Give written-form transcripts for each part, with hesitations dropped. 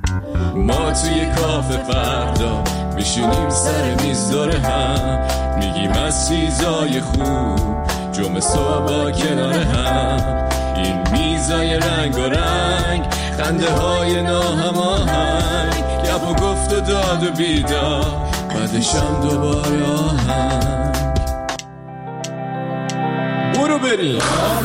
ما توی کافه فردا میشینیم سر میز دور هم، میگیم از چیزای خوب جمعه صبح کنار هم. این میزای رنگ و رنگ، خنده های ناهماهنگ، گپ و گفت و داد و بیدار، بعدشم دوباره آهنگ. برو بریم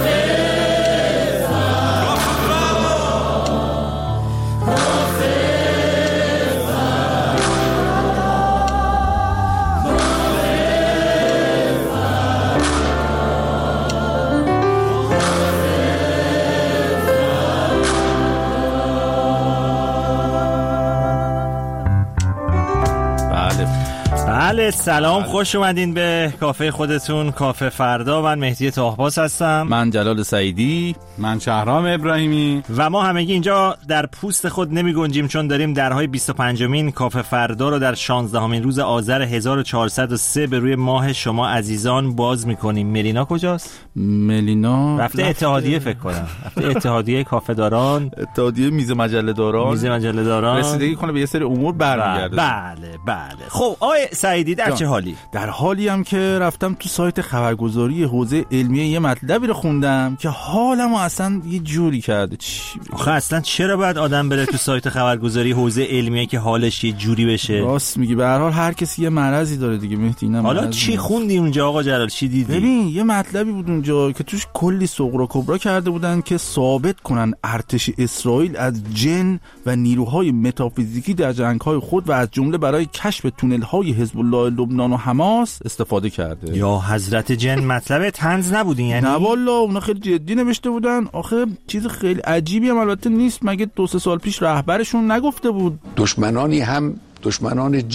بله سلام، خوش اومدین به کافه خودتون، کافه فردا. من مهدی طاهباز هستم. من جلال سعیدی. من شهرام ابراهیمی. و ما همگی اینجا در پوست خود نمی گنجیم، چون داریم درهای 25مین کافه فردا رو در 16مین روز آذر 1403 به روی ماه شما عزیزان باز میکنیم. ملینا کجاست؟ ملینا رفته اتحادیه، فکر کنم رفته اتحادیه کافه داران، اتحادیه میز مجله داران رسیدگی کنه به یه سری امور برمیگرده. بله. خب آقای سعیدی در چه حالی؟ در حالی هم که رفتم تو سایت خبرگزاری حوزه علمیه یه مطلبی رو خوندم که حالمو اصلا یه جوری کرده. آخه اصلا چرا باید آدم بره تو سایت خبرگزاری حوزه علمیه که حالش یه جوری بشه؟ راست میگی، به هر حال هر کسی یه مرضی داره دیگه مهدی. حالا چی خوندی اونجا آقا جلال؟ چی دیدی؟ ببین یه مطلبی بود اونجا که توش کلی صغرا کبرا کرده بودن که ثابت کنن ارتش اسرائیل از جن و نیروهای متافیزیکی در جنگ‌های خود و از جمله برای کشف تونل‌های حزب الله لبنان و حماس استفاده کرده. یا حضرت جن مطلب طنز نبودین یعنی؟ نه والا اونا خیلی جدی نوشته بودن. آخه چیز خیلی عجیبی هم البته نیست، مگه 2-3 سال پیش رهبرشون نگفته بود دشمنانی هم دشمنان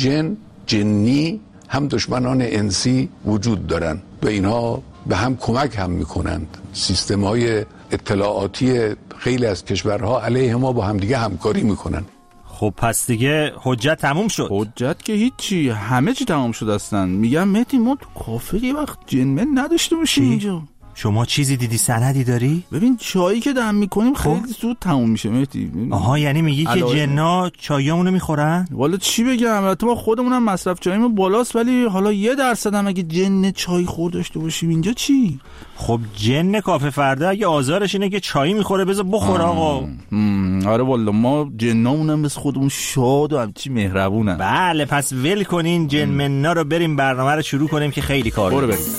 جنی هم دشمنان انسی وجود دارن و اینها به هم کمک هم میکنند. سیستم‌های اطلاعاتی خیلی از کشورها علیه ما با هم دیگه همکاری میکنن. خب پس دیگه حجت تموم شد. حجت که هیچی، همه چی تموم شد اصلا. میگم مهدی ما تو کافه یه وقت جنمن نداشته باشیم اینجا. شما چیزی دیدی، سندی داری؟ ببین چایی که دم میکنیم خیلی زود تموم میشه مهدی. آها یعنی میگی که جنا چایامونو میخورن؟ والا چی بگم، البته ما خودمونم مصرف چایمون بالاست، ولی حالا 1% هم اگه جن چای خور داشته باشیم اینجا چی؟ خب جن کافه فردا اگه آزارش اینه که چای میخوره بذار بخور آقا. آره والا ما جنامونم مثل خودمون شاد و همچی مهربونن. بله پس ول کنین جنمنا رو، بریم برنامه رو شروع کنیم که خیلی کار برو بریم.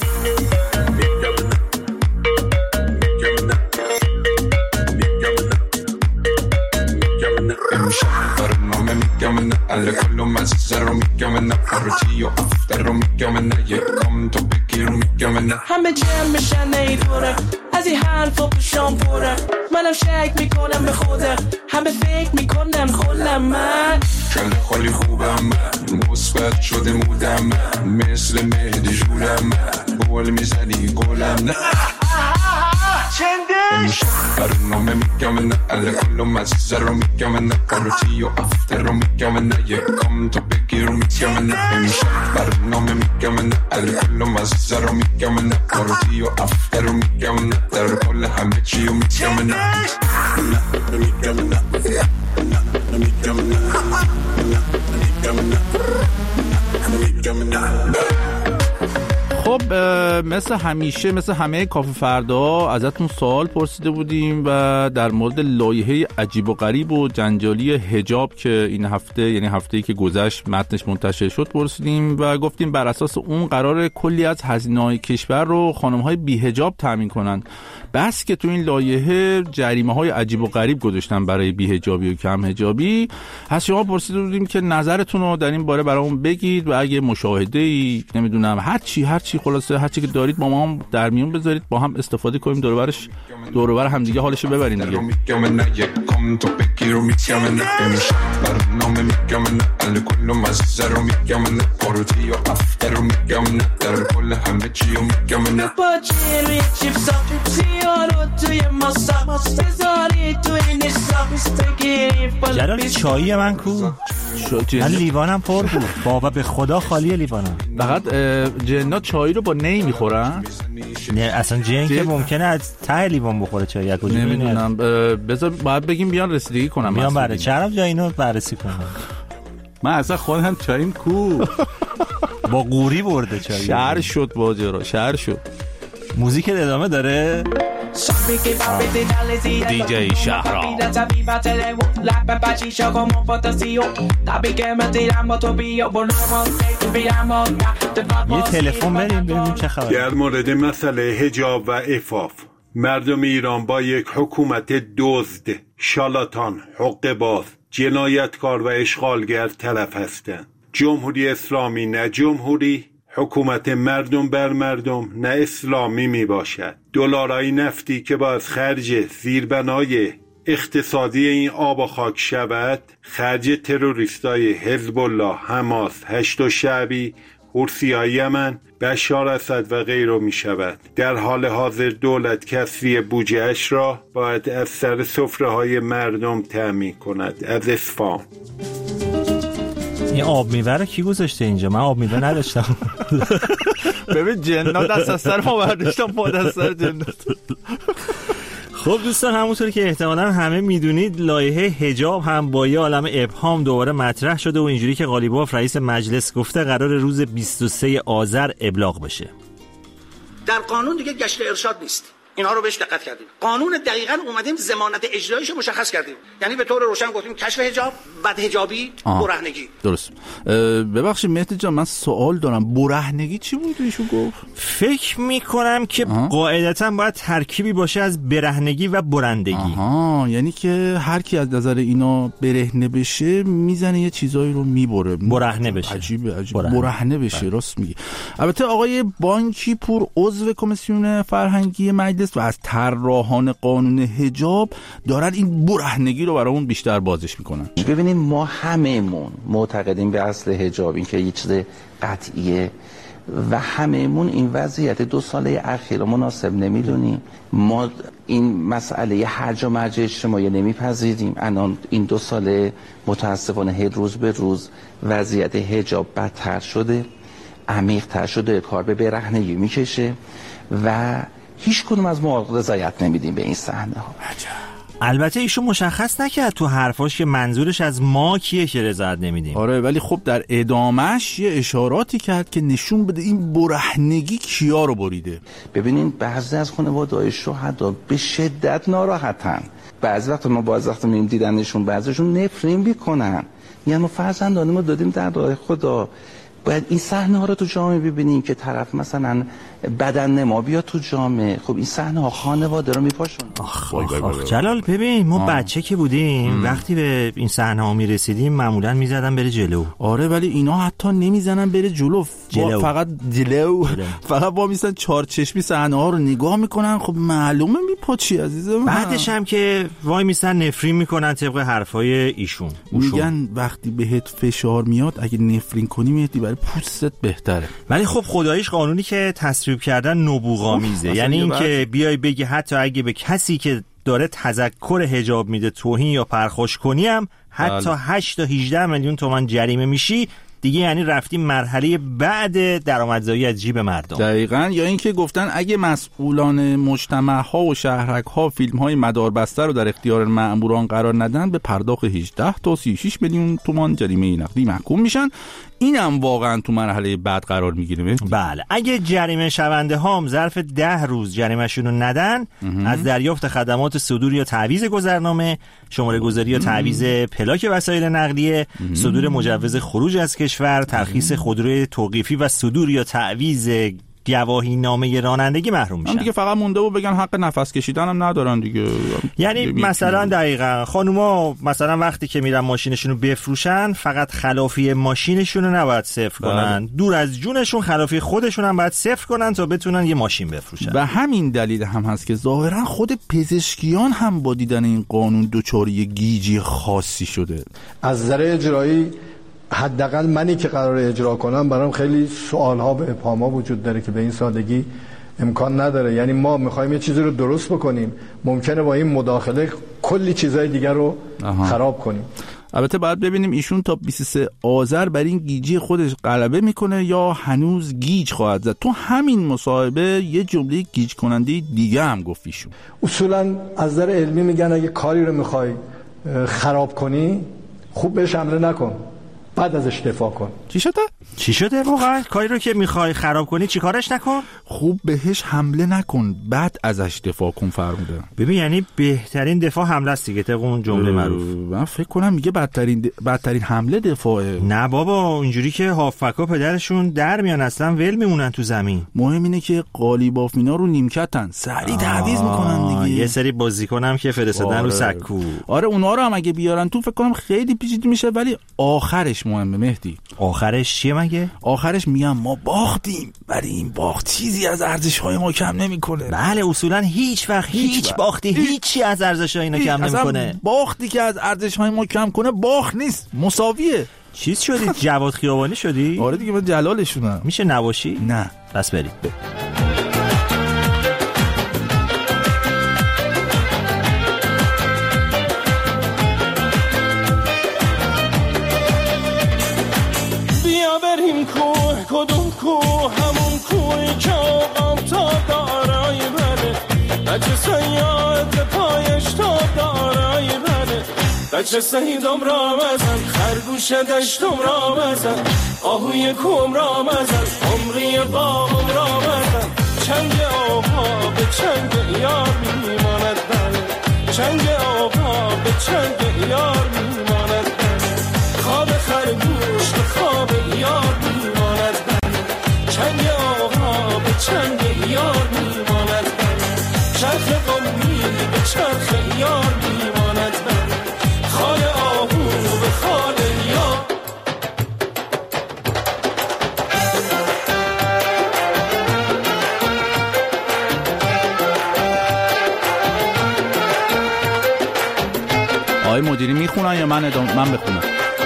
همه جمع میشن نیدوره از این حرفا پوشان پره، منم شک میکنم به خودم، همه فکر میکنن خودم من کل خالی خوبم، مثبت شده مودم، مثل مهدی جورم، بول میزنی گلم نه چندش برنامه میگم نه، علی کلو مزه رو میگم نه، پارتی و افتر رو میگم نه، یکم تو بگیر رو میگم نه، برنامه میگم نه، علی کلو مزه رو میگم نه، پارتی و افتر رو میگم نه، در کل همه چی رو میگم نه، میگم نه، میگم نه. خب مثل همیشه، مثل همه کافه فردا ازتون سوال پرسیده بودیم و در مورد لایحه عجیب و غریب و جنجالی حجاب که این هفته، یعنی هفته‌ای که گذشت متنش منتشر شد، پرسیدیم و گفتیم بر اساس اون قرار کلی از هزینه‌های کشور رو خانم‌های بی حجاب تامین کنن. بس که تو این لایحه جریمه‌های عجیب و غریب گذاشتن برای بی حجابی و کم حجابی. از شما پرسیده بودیم که نظرتون رو در این باره برامون بگید و اگه مشاهده‌ای نمیدونم هر چی خلاصه هر چی که دارید با ما هم در میون بذارید، با هم استفاده کنیم، دور و بر هم دیگه حالشو ببریم دیگه. جلال چایی من کو؟ من لیوانم پر بود بابا، به خدا خالیه لیوانم. فقط جنا چای رو با نی میخورن؟ نه اصلا جن که ممکنه از ته لیوان بخوره چای. یک کجا نمیدونم، بذار باید بگیم بیان رسیدگی کنم. بیان برای چرا جای اینو بررسی کنم. من اصلا خودم چاییم کو با قوری برده چای. شهر شد باجرا، شهر شد. موزیک ادامه داره. دیجی شهرام. یه تلفن بریم ببینیم چه خبره. در مورد مسئله حجاب و عفاف، مردم ایران با یک حکومت دزد، شالاتان، حقه‌باز، جنایتکار و اشغالگر طرف هستند. جمهوری اسلامی نه جمهوری، حکومت مردم بر مردم نه اسلامی می باشد. دلارای نفتی که باز خرج زیربنای اقتصادی این آب و خاک شود، خرج تروریستای حزب الله، حماس، هشت شعبی، حوثی‌های یمن، بشار اسد و غیره می شود. در حال حاضر دولت کسری بودجه‌اش را باید از سر سفره‌های مردم تأمین کند. از اصفهان. این آب میوه رو کی گذاشته اینجا؟ من آب میوه نداشتم. ببین جنا دست از سر ما برداشتم، پا دست سر جنات. خب دوستان، همونطور که احتمالاً همه میدونید لایحه حجاب هم با یه عالم ابهام دوباره مطرح شده و اینجوری که قالیباف رئیس مجلس گفته قرار روز 23 آذر ابلاغ بشه. در قانون دیگه گشت ارشاد نیست. اینها رو بهش دقت کردیم. قانون دقیقاً اومدیم ضمانت اجراییشو مشخص کردیم. یعنی به طور روشن گفتیم کشف حجاب، بعد حجابی، برهنگی. درست. ببخشید مهدی جان، من سوال دارم. برهنگی چی بود ایشون گفت؟ فکر میکنم که قاعدتاً باید ترکیبی باشه از برهنگی و برندگی. یعنی که هر کی از نظر اینا برهنه بشه میزنه یه چیزایی رو میبره. برهنه بشه. عجیبه. برهنه بشه. راست میگی. البته آقای بانکی پور عضو کمیسیون فرهنگی مجلس و از طراحان قانون حجاب دارن این برهنگی رو برامون بیشتر بازش میکنن. ببینید ما هممون معتقدیم به اصل حجاب، این که یه چیز قطعیه و هممون این وضعیت 2 ساله اخیر مناسب نمیدونیم. ما این مسئله هرج و مرج اجتماعی نمیپذیریم. الان این 2 ساله متاسفانه روز به روز وضعیت حجاب بدتر شده، عمیق‌تر شده، کار به برهنگی میکشه و هیچ کدوم از ما رضایت نمیدیم به این صحنه ها. البته ایشون مشخص نکرد تو حرفاش که منظورش از ما کیه که رضایت نمیدیم. آره، ولی خب در ادامهش یه اشاراتی کرد که نشون بده این برهنگی کیا رو بریده. ببینین بعضی از خانواده‌های شهدا به شدت ناراحتن. بعضی وقت ما میریم دیدنشون، بعضیشون نفرین میکنن. یعنی ما فرزندان ما دادیم در راه خدا. باید این صحنه ها رو تو جامعه ببینیم که طرف مثلا بدن نما بیاد تو جامعه. خب این صحنه ها خانواده رو میپاشون. جلال ببین ما بچه که بودیم وقتی به این صحنه ها میرسیدیم معمولا میزدن بره جلو. آره ولی اینا حتی نمیزنن بره جلو. فقط جلو. فقط با میسن 4 چشمی صحنه ها رو نگاه میکنن. خب معلومه میپاچی عزیزم. بعدش هم که وای میسن نفرین میکنن طبق حرفای ایشون. میگن وقتی بهت فشار میاد اگه نفرین کنی میهدی برای پوستت بهتره. ولی خب خداییش قانونی که تصویب کردن نبوغامیزه. یعنی این که بیای بگی حتی اگه به کسی که داره تذکر حجاب میده توهین یا پرخوش کنی هم حتی 8 تا 18 میلیون تومان جریمه میشی دیگه، یعنی رفتیم مرحله بعد درآمدزایی از جیب مردم. دقیقاً. یا اینکه گفتن اگه مسئولان مجتمع ها و شهرک ها فیلم های مداربسته رو در اختیار مأموران قرار ندن به پرداخت 18 تا 36 میلیون تومان جریمه نقدی محکوم میشن. اینم واقعا تو مرحله بعد قرار میگیره. بله، اگه جریمه شونده ها هم ظرف 10 روز جریمه‌شون رو ندن، از دریافت خدمات صدور یا تعویض گذرنامه، شماره گذاری یا تعویض پلاک وسایل نقلیه، صدور مجوز خروج از کشور، ترخیص خودروی توقیفی و صدور یا تعویض گواهی نامه رانندگی محروم میشن. دیگه فقط مونده و بگن حق نفس کشیدن هم ندارن دیگه. یعنی مثلا دقیقاً خانوما مثلا وقتی که میرن ماشینشون رو بفروشن فقط خلافی ماشینشون رو نباید صفر کنن، دور از جونشون خلافی خودشون هم باید صفر کنن تا بتونن یه ماشین بفروشن. و همین دلیل هم هست که ظاهرا خود پزشکیان هم با دیدن این قانون دوچاری گیجی خاصی شده. از نظر اجرایی حداقل منی که قرار اجرا کنم برام خیلی سوال‌ها و ابهام‌ها وجود داره که به این سادگی امکان نداره. یعنی ما می‌خوایم یه چیزی رو درست بکنیم، ممکنه با این مداخله کلی چیزای دیگر رو خراب کنیم. البته باید ببینیم ایشون تا 23 آذر بر این گیجی خودش غلبه میکنه یا هنوز گیج خواهد زد. تو همین مصاحبه یه جمله گیج کننده دیگه هم گفت ایشون. اصولا از نظر علمی میگن اگه کاری رو میخوای خراب کنی خوب بهش حمله نکن، بعد ازش دفاع کن. چی شده واقعا؟ کاری رو که میخوای خراب کنی چی کارش نکن؟ خوب بهش حمله نکن، بعد ازش دفاع کن فرموده. ببین یعنی بهترین دفاع حمله است دیگه، طبق اون جمله معروف. من فکر کنم میگه بدترین حمله دفاعه. نه بابا، اینجوری که هافکا پدرشون در میان اصلا ول میمونن تو زمین. مهم اینه که قالیباف اینا رو نیمکتن، سریع تعویض میکنن دیگه. یه سری بازیکنم که فرستادن رو سکو. آره اونا رو هم اگه بیارن تو فکر کنم خیلی پیچیده میشه، ولی آخرش مهمه مهدی. آخرش چیه مگه؟ آخرش میگم ما باختیم، ولی این باخت چیزی از ارزش‌های ما کم نمیکنه. بله اصولا هیچ وقت هیچ باختی هیچی از ارزش‌های اینا کم نمیکنه. باختی که از ارزش‌های ما کم کنه باخت نیست، مساویه. چیز شدی؟ جواد خیابانی شدی؟ آره دیگه من جلالشونم. میشه نباشی؟ نه بس بریم. بریم کوه، کدوم کوه؟ همون کوهی که آقام تا دارای بره، بچه سیاد پایش تا دارای بره، بچه سیدم را مزن، خرگوش دشتم را مزن، آهوی کوم را مزن، عمری باغم را مزن، چنگ آقا به چنگ یار میماند بره، چنگ آقا به چنگ یار میماند بره، خواب خرگوش به خواب یار میماند بره، چنگ آقا به چنگ یار میماند بره، چرخ قومی به چرخ یار میماند بره، خال آهو به خال یار. آقای مدیری میخونن یا من بخونم؟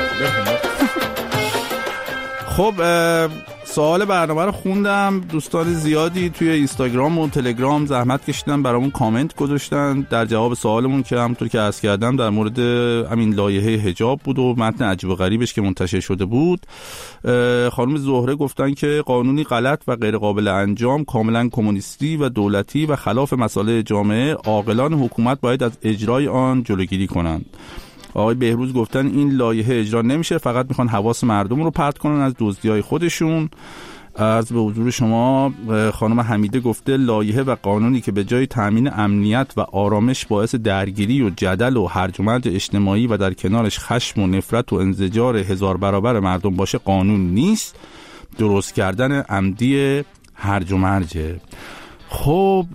خب سوال برنامه رو خوندم. دوستان زیادی توی اینستاگرام و تلگرام زحمت کشیدن برامون کامنت گذاشتن در جواب سوالمون که همونطور که عرض کردم در مورد همین لایحه حجاب بود و متن عجیب و غریبش که منتشر شده بود. خانم زهره گفتن که قانونی غلط و غیر قابل انجام، کاملا کمونیستی و دولتی و خلاف مصالح جامعه، عاقلان حکومت باید از اجرای آن جلوگیری کنند. آقای بهروز گفتن این لایحه اجرا نمیشه، فقط میخوان حواس مردم رو پرت کنن از دزدی‌های خودشون. عرض به حضور شما خانم حمیده گفته لایحه و قانونی که به جای تامین امنیت و آرامش باعث درگیری و جدل و هرج و مرج اجتماعی و در کنارش خشم و نفرت و انزجار هزار برابر مردم باشه قانون نیست، درست کردن عمدی هرج و مرجه. خب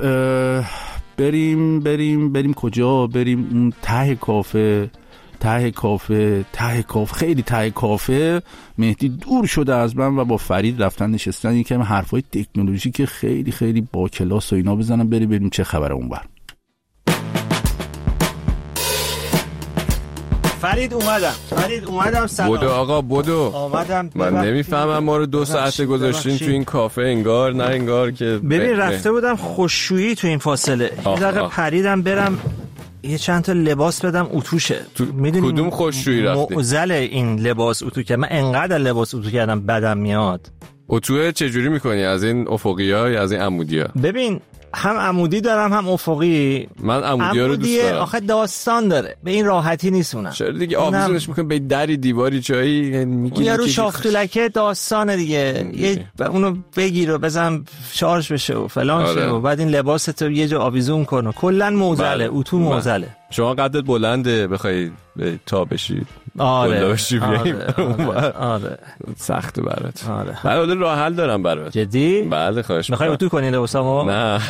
بریم کجا؟ بریم اون ته کافه، خیلی ته کافه. مهدی دور شده از من و با فرید رفتن نشستن این که حرفای تکنولوژی که خیلی خیلی با کلاس و اینا بزنم. بریم چه خبره اونور. فرید اومدم. سلام. بدو آقا بدو. آمدم. من نمیفهمم ما رو 2 ساعت گذاشتین تو این کافه، انگار نه انگار که ببین رفته بودم خوشویی تو این فاصله. یه دقیقه پریدم برم یه چند تا لباس بدم اتوشه. میدونی کدوم خوشویی رفتی؟ معضل این لباس اتو که من انقدر لباس اتو کردم بدم میاد. اتو چجوری میکنی؟ از این افقی‌ها یا از این عمودی‌ها؟ ببین هم عمودی دارم هم افقی. من عمودی ها رو دوست دارم. آخه داستان داره، به این راحتی نیست اونم. چرا دیگه آویزونش میکنه به دری دیواری جایی میگی یارو شافتولکه داستانه دیگه. یه اونو بگیر و بزن شارژ بشه و فلان شه و بعد این لباستو یه جا آویزون کنه. کلا موزله، اتو موزله. شما قدت بلنده بخوای تا بشی. آره. سخته برات. آره. حالا راه حل دارم برات. جدی؟ بله خواهش میخوای اتو کنی لباسامو؟ نه.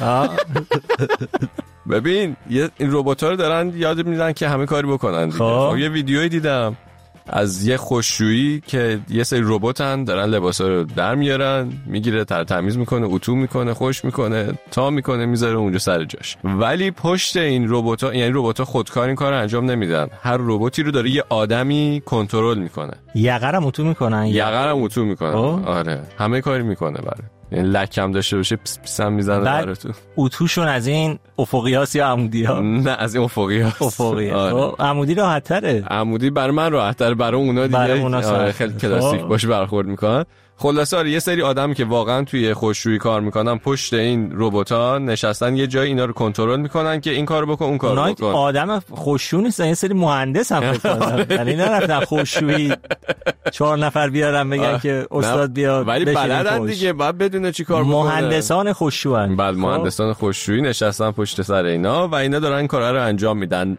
ببین این ربات‌ها رو دارن یاد میدن که همه کاری بکنن دیگه. یه ویدیویی دیدم از یه خوشویی که یه سری رباتن دارن لباسا رو در میارن، میگیره تمیز میکنه، اتو میکنه، خوش میکنه، تا میکنه، میذاره اونجا سر جاش. ولی پشت این ربات‌ها، یعنی ربات‌ها خودکار این کارو انجام نمیدن. هر رباتی رو داره یه آدمی کنترل میکنه. یقرم اتو میکنن. آره همه کاری میکنه. یعنی لکم داشته باشه پس پس هم میزنه براتون. اتوشون از این افقیاس یا عمودی‌ها؟ نه از این افقیاس. آره. عمودی راحت تره. عمودی برای من راحت تره، برای اونا دیگه خیلی کلاسیک باشه برخورد میکنن. خلاصه آره یه سری آدمی که واقعا توی خشکشویی کار میکنن پشت این ربات‌ها نشستن یه جای اینا رو کنترل میکنن که این کارو بکن اون کارو بکن. آدم خشکشو نیستن، یه سری مهندس هم فکر کنم. یعنی نرفتن خشکشویی 4 نفر بیارن بگن که استاد بیا ولی بلدن دیگه، باید بدونه چی کار بکنه. مهندسان خشکشویی. بله مهندسان خشکشویی نشستن پشت سر اینا و اینا دارن این کارا رو انجام میدن.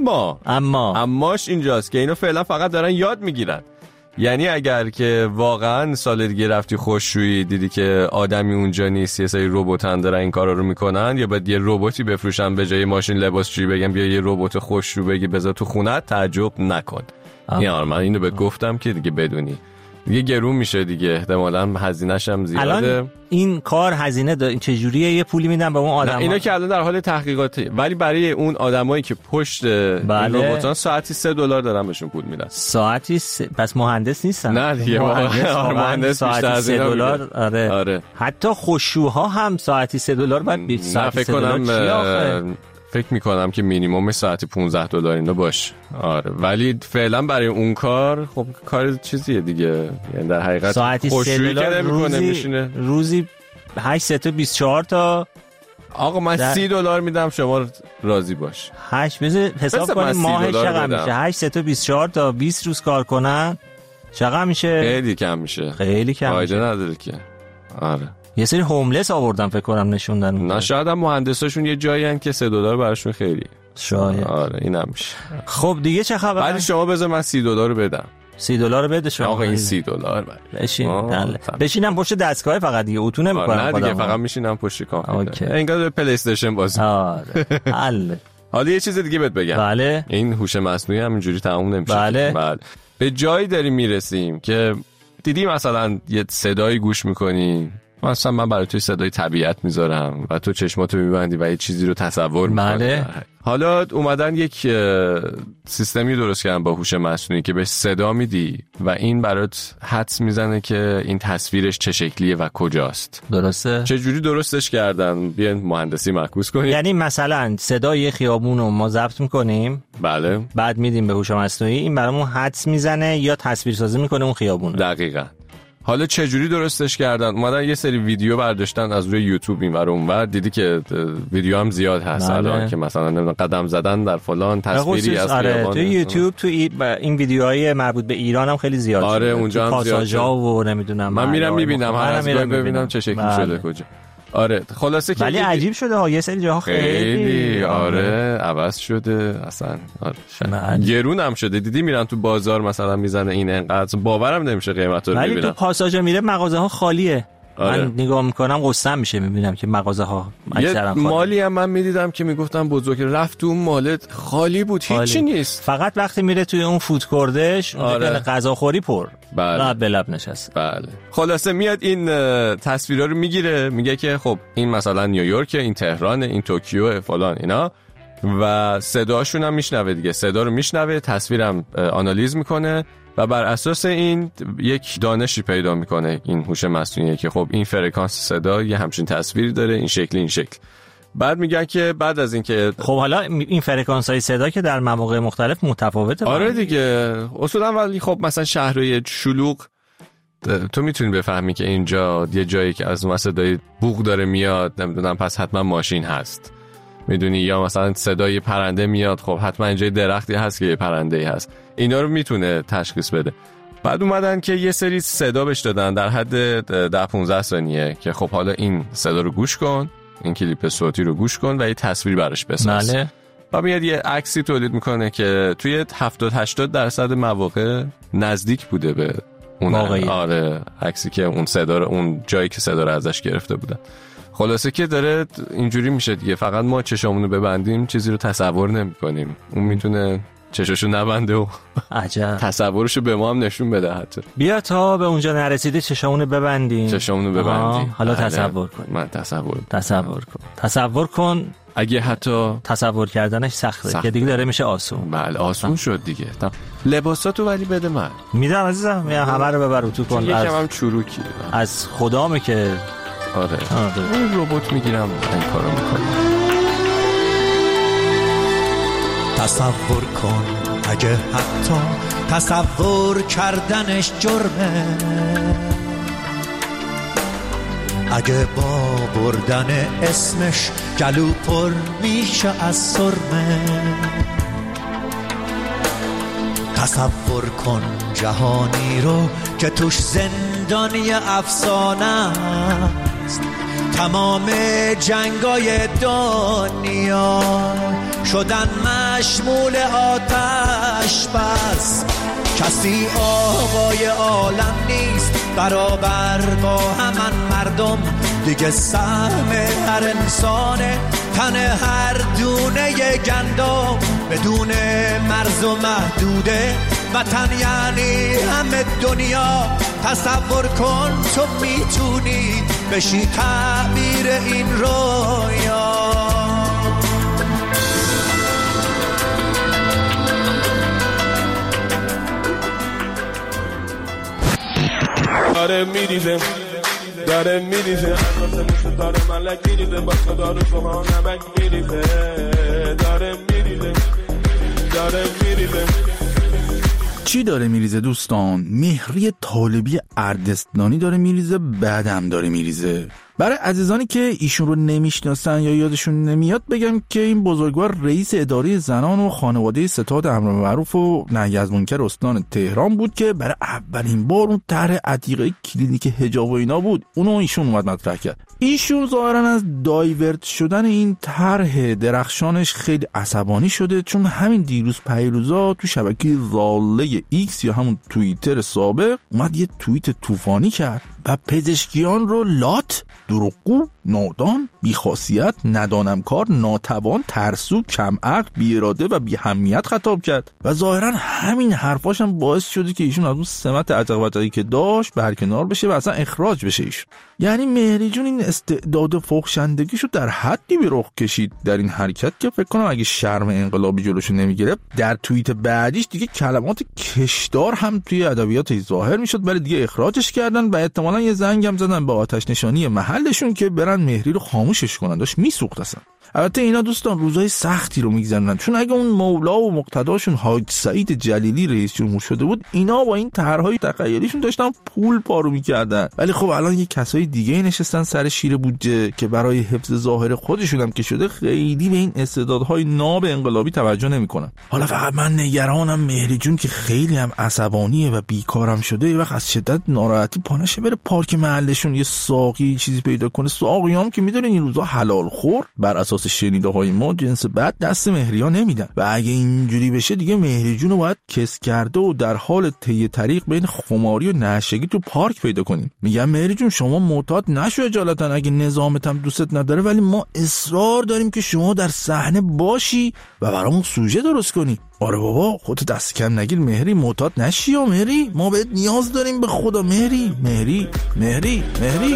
اماش اینجاست که اینا فعلا فقط دارن یاد میگیرن. یعنی اگر که واقعا سال دیگه رفتی خشکشویی دیدی که آدمی اونجا نیست، یه سری رباتن دارن این کارا رو میکنن، یا بعد یه رباتی بفروشن به جای ماشین لباسشویی بگم بیا یه ربات خشکشو بگی بذار تو خونت، تعجب نکن. یعنی من اینو به گفتم که دیگه بدونی دیگه گرون میشه دیگه، احتمالاً هزینه‌ش هم زیاده. الان این کار هزینه داره، این چجوریه؟ یه پولی میدن به اون آدما؟ اینا که الان در حال تحقیقاته، ولی برای اون آدمایی که پشت رباتان ساعتی $3 دارن بهشون پول میدن. ساعتی پس مهندس نیستن؟ نه دیگه مهندس بیشتر از $3. آره. حتی خشکشوها هم ساعتی $3 بعد ساعتی $3 فکر میکنم که مینیمم ساعتی $15 اینا باشه. آره ولی فعلا برای اون کار خب کار چیزیه دیگه، یعنی در حقیقت ساعتی $3 روزی 8 تا 24 تا. آقا من $30 میدم شما راضی باش. 8 بذار حساب کنیم ماهش چقدر میشه. 8 تا 24 تا 20 روز کار کنن چقدر میشه؟ خیلی کم میشه. خیلی کم. فایده نداره که. آره یه سری هوملس آوردن فکر کنم نشوندن. نه شاید هم مهندساشون یه جایی هن که $3 براشون خیلی شاید. آره اینم میشه. خب دیگه چه خبره؟ ولی شما بذار من $30 رو بدم. $30 رو بده شما. آقا این $30 بشینم پشت دستگاه فقط دیگه اتو نمی‌کنم. نه دیگه فقط میشینم پشت کامپیوتر. انگار پلی استیشن بازی. آره حل. حالا یه چیز دیگه بهت بگم. بله. این هوش مصنوعی هم اینجوری تموم نمیشه. بله. به جایی داریم میرسیم که دیدی مثلا یه صدایی گوش میکنی، مثلا من برای توی صدای طبیعت میذارم و تو چشماتو میبندی و یه چیزی رو تصور میکنی. بله. حالا اومدن یک سیستمی درست کردن با هوش مصنوعی که بهش صدا میدی و این برات حدس میزنه که این تصویرش چه شکلیه و کجاست. درسته؟ چه جوری درستش کردن؟ بیاین مهندسی معکوس کنیم. یعنی مثلا صدای خیابون رو ما ضبط میکنیم، بله، بعد میدیم به هوش مصنوعی، این برامون حدس میزنه یا تصویرسازی میکنه اون خیابون. دقیقاً. حالا چجوری درستش کردن؟ اومدن یه سری ویدیو برداشتن از روی یوتیوب این ور اون ور، دیدی که ویدیو هم زیاد هست الان که مثلا نمیدونم قدم زدن در فلان تصویری از خیابان. تو یوتیوب تو این ویدیوهای مربوط به ایران هم خیلی زیاد شده. آره اونجا هم زیاد شده. و نمیدونم من میرم میبینم هر از گاهی ببینم چه شکلی شده کجا. آره خلاصه که ولی عجیب شده ها، یه سری جاها خیلی آره عوض شده اصلا. آره گرون هم شده، دیدی میرن تو بازار مثلا میزنه این انقدر، باورم نمیشه قیمت رو ببینم. ولی تو پاساژ میره مغازه ها خالیه. آره. من نگاه میکنم قصه‌ام میشه، میبینم که مغازه ها اکثرا خالی. مالی هم من میدیدم که میگفتم بزرگ رفت تو مالت خالی بود، هیچی نیست، فقط وقتی میره توی اون فود کوردش آره. غذاخوری پر بله. به لب نشست. بله خلاصه میاد این تصویرا رو میگیره، میگه که خب این مثلا نیویورک، این تهران، این توکیو فلان اینا، و صداشون هم میشنوه دیگه، صدا رو میشنوه، تصویرم آنالیز میکنه و بر اساس این یک دانشی پیدا میکنه این هوش مصنوعی که خب این فرکانس صدا یه همچین تصویری داره، این شکلی این شکل. بعد میگن که بعد از این که خب حالا این فرکانس های صدا که در مواقع مختلف متفاوته. آره دیگه اصولا، ولی خب مثلا شهرهای شلوغ تو میتونی بفهمی که اینجا یه جایی که از اون صدای بوق داره میاد، نمیدونم پس حتما ماشین هست، میدونی، یا مثلا صدای پرنده میاد، خب حتما اینجا درختی هست که یه پرنده‌ای هست. اینا رو میتونه تشخیص بده. بعد اومدن که یه سری صدا بهش دادن در حد 10-15 ثانیه که خب حالا این صدا رو گوش کن، این کلیپ صوتی رو گوش کن و یه تصویر براش بساز. بله. و میاد یه عکسی تولید میکنه که توی 70-80% مواقع نزدیک بوده به اون آره عکسی که اون صدا رو، اون جایی که صدا رو ازش گرفته بودن. خلاصه که داره اینجوری میشه دیگه، فقط ما چشامونو ببندیم چیزی رو تصور نمی‌کنیم، اون میتونه چشاشو نبنده و عجب تصورشو به ما هم نشون بده. حتی بیا تا به اونجا نرسیده چشامونو ببندیم. حالا تصور کن. من تصور کن اگه حتی تصور کردنش سخته که دیگه داره میشه آسون. بله آسون شد دیگه. لباساتو ولی بده من میدم عزیزم، همه رو ببر تو کن. یکم هم چروکی از خدامه که آره این ربات میگیرم این کارو میکنم. تصور کن اگه حتی تصور کردنش جرمه، اگه با بردن اسمش گلو پر میشه از سرمه. تصور کن جهانی رو که توش زندانی افسانه است، تمام جنگای دنیا شدن مشمول آتش بس. کسی آقای عالم نیست برابر با همان مردم، دیگه سهم هر انسانه تن هر دونه گندم. بدون مرز و محدوده وطن یعنی همه دنیا. تصور کن تو میتونی بشی تعبیر این رویا. داره میریزه داره میریزه داره ملک میریزه باسه داره شما نمک میریزه داره میریزه داره میریزه. چی داره میریزه دوستان؟ مهری طالبی اردستانی داره میریزه، بعدم داره میریزه. برای عزیزانی که ایشون رو نمیشناسن یا یادشون نمیاد بگم که این بزرگوار رئیس اداره زنان و خانواده ستاد امر معروف و نهی از منکر استان تهران بود که برای اولین بار اون طرح عتیقه کلینیک حجاب و اینا بود، اونو ایشون اومد مطرح کرد. ایشون ظاهرا از دایورت شدن این طرح درخشانش خیلی عصبانی شده، چون همین دیروز پیروزا تو شبکه ضاله ایکس یا همون توییتر سابق اومد یه توییت طوفانی کرد و پزشکیان رو لات، دروغگو، نادان، بیخاصیت، ندانمکار، ناتوان، ترسو، کم عقل، بی اراده و بی اهمیت خطاب کرد و ظاهرا همین حرفاش هم باعث شده که ایشون از اون سمت عجق‌وعجقی که داشت برکنار بشه و اصلا اخراج بشه ایشون. یعنی مهری جون این استعداد فحشندگیشو در حدی به رخ کشید در این حرکت که فکر کنم اگه شرم انقلابی جلوشو نمیگرفت در توییت بعدیش دیگه کلمات کشدار هم توی ادبیاتش ظاهر میشد، ولی دیگه اخراجش کردن و احتمالاً یه زنگ هم زدن به آتش نشانی محلشون که برن مهری رو خاموشش کنن، داشت میسوخت اصلا. البته اینا دوستان روزای سختی رو میگذرونن، چون اگه اون مولا و مقتداشون حاج سعید جلیلی رئیس جمهور شده بود اینا با این طرحهای تخیلیشون داشتن پول پارو میکردن. ولی خب الان یه کسای دیگه نشستن سر شیر بودجه که برای حفظ ظاهر خودشون هم که شده خیلی به این استعدادهای ناب انقلابی توجه نمیکنن. حالا فقط من نگرانم مهری جون که خیلی هم عصبانیه و بیکارم شده، یه وقت از شدت ناراحتی پانشه بره پارک محلشون یه ساقی چیزی پیدا کنه. ساقیام که میدونین این روزا حلال خور بر اساس شنیده های ما جنس بعد دست مهری‌ها نمیدن و اگه اینجوری بشه دیگه مهری جون رو باید کس کرده و در حال طی طریق بین خماری و نشگی تو پارک پیدا کنیم. میگم مهری جون شما معتاد نشو اجالتا، اگه نظامت هم دوست نداره ولی ما اصرار داریم که شما در صحنه باشی و برامون سوژه درست کنی. آره بابا خودت دست کم نگیر مهری، معتاد نشی یا مهری، ما بهت نیاز داریم به خدا مهری مهری مهری مهری.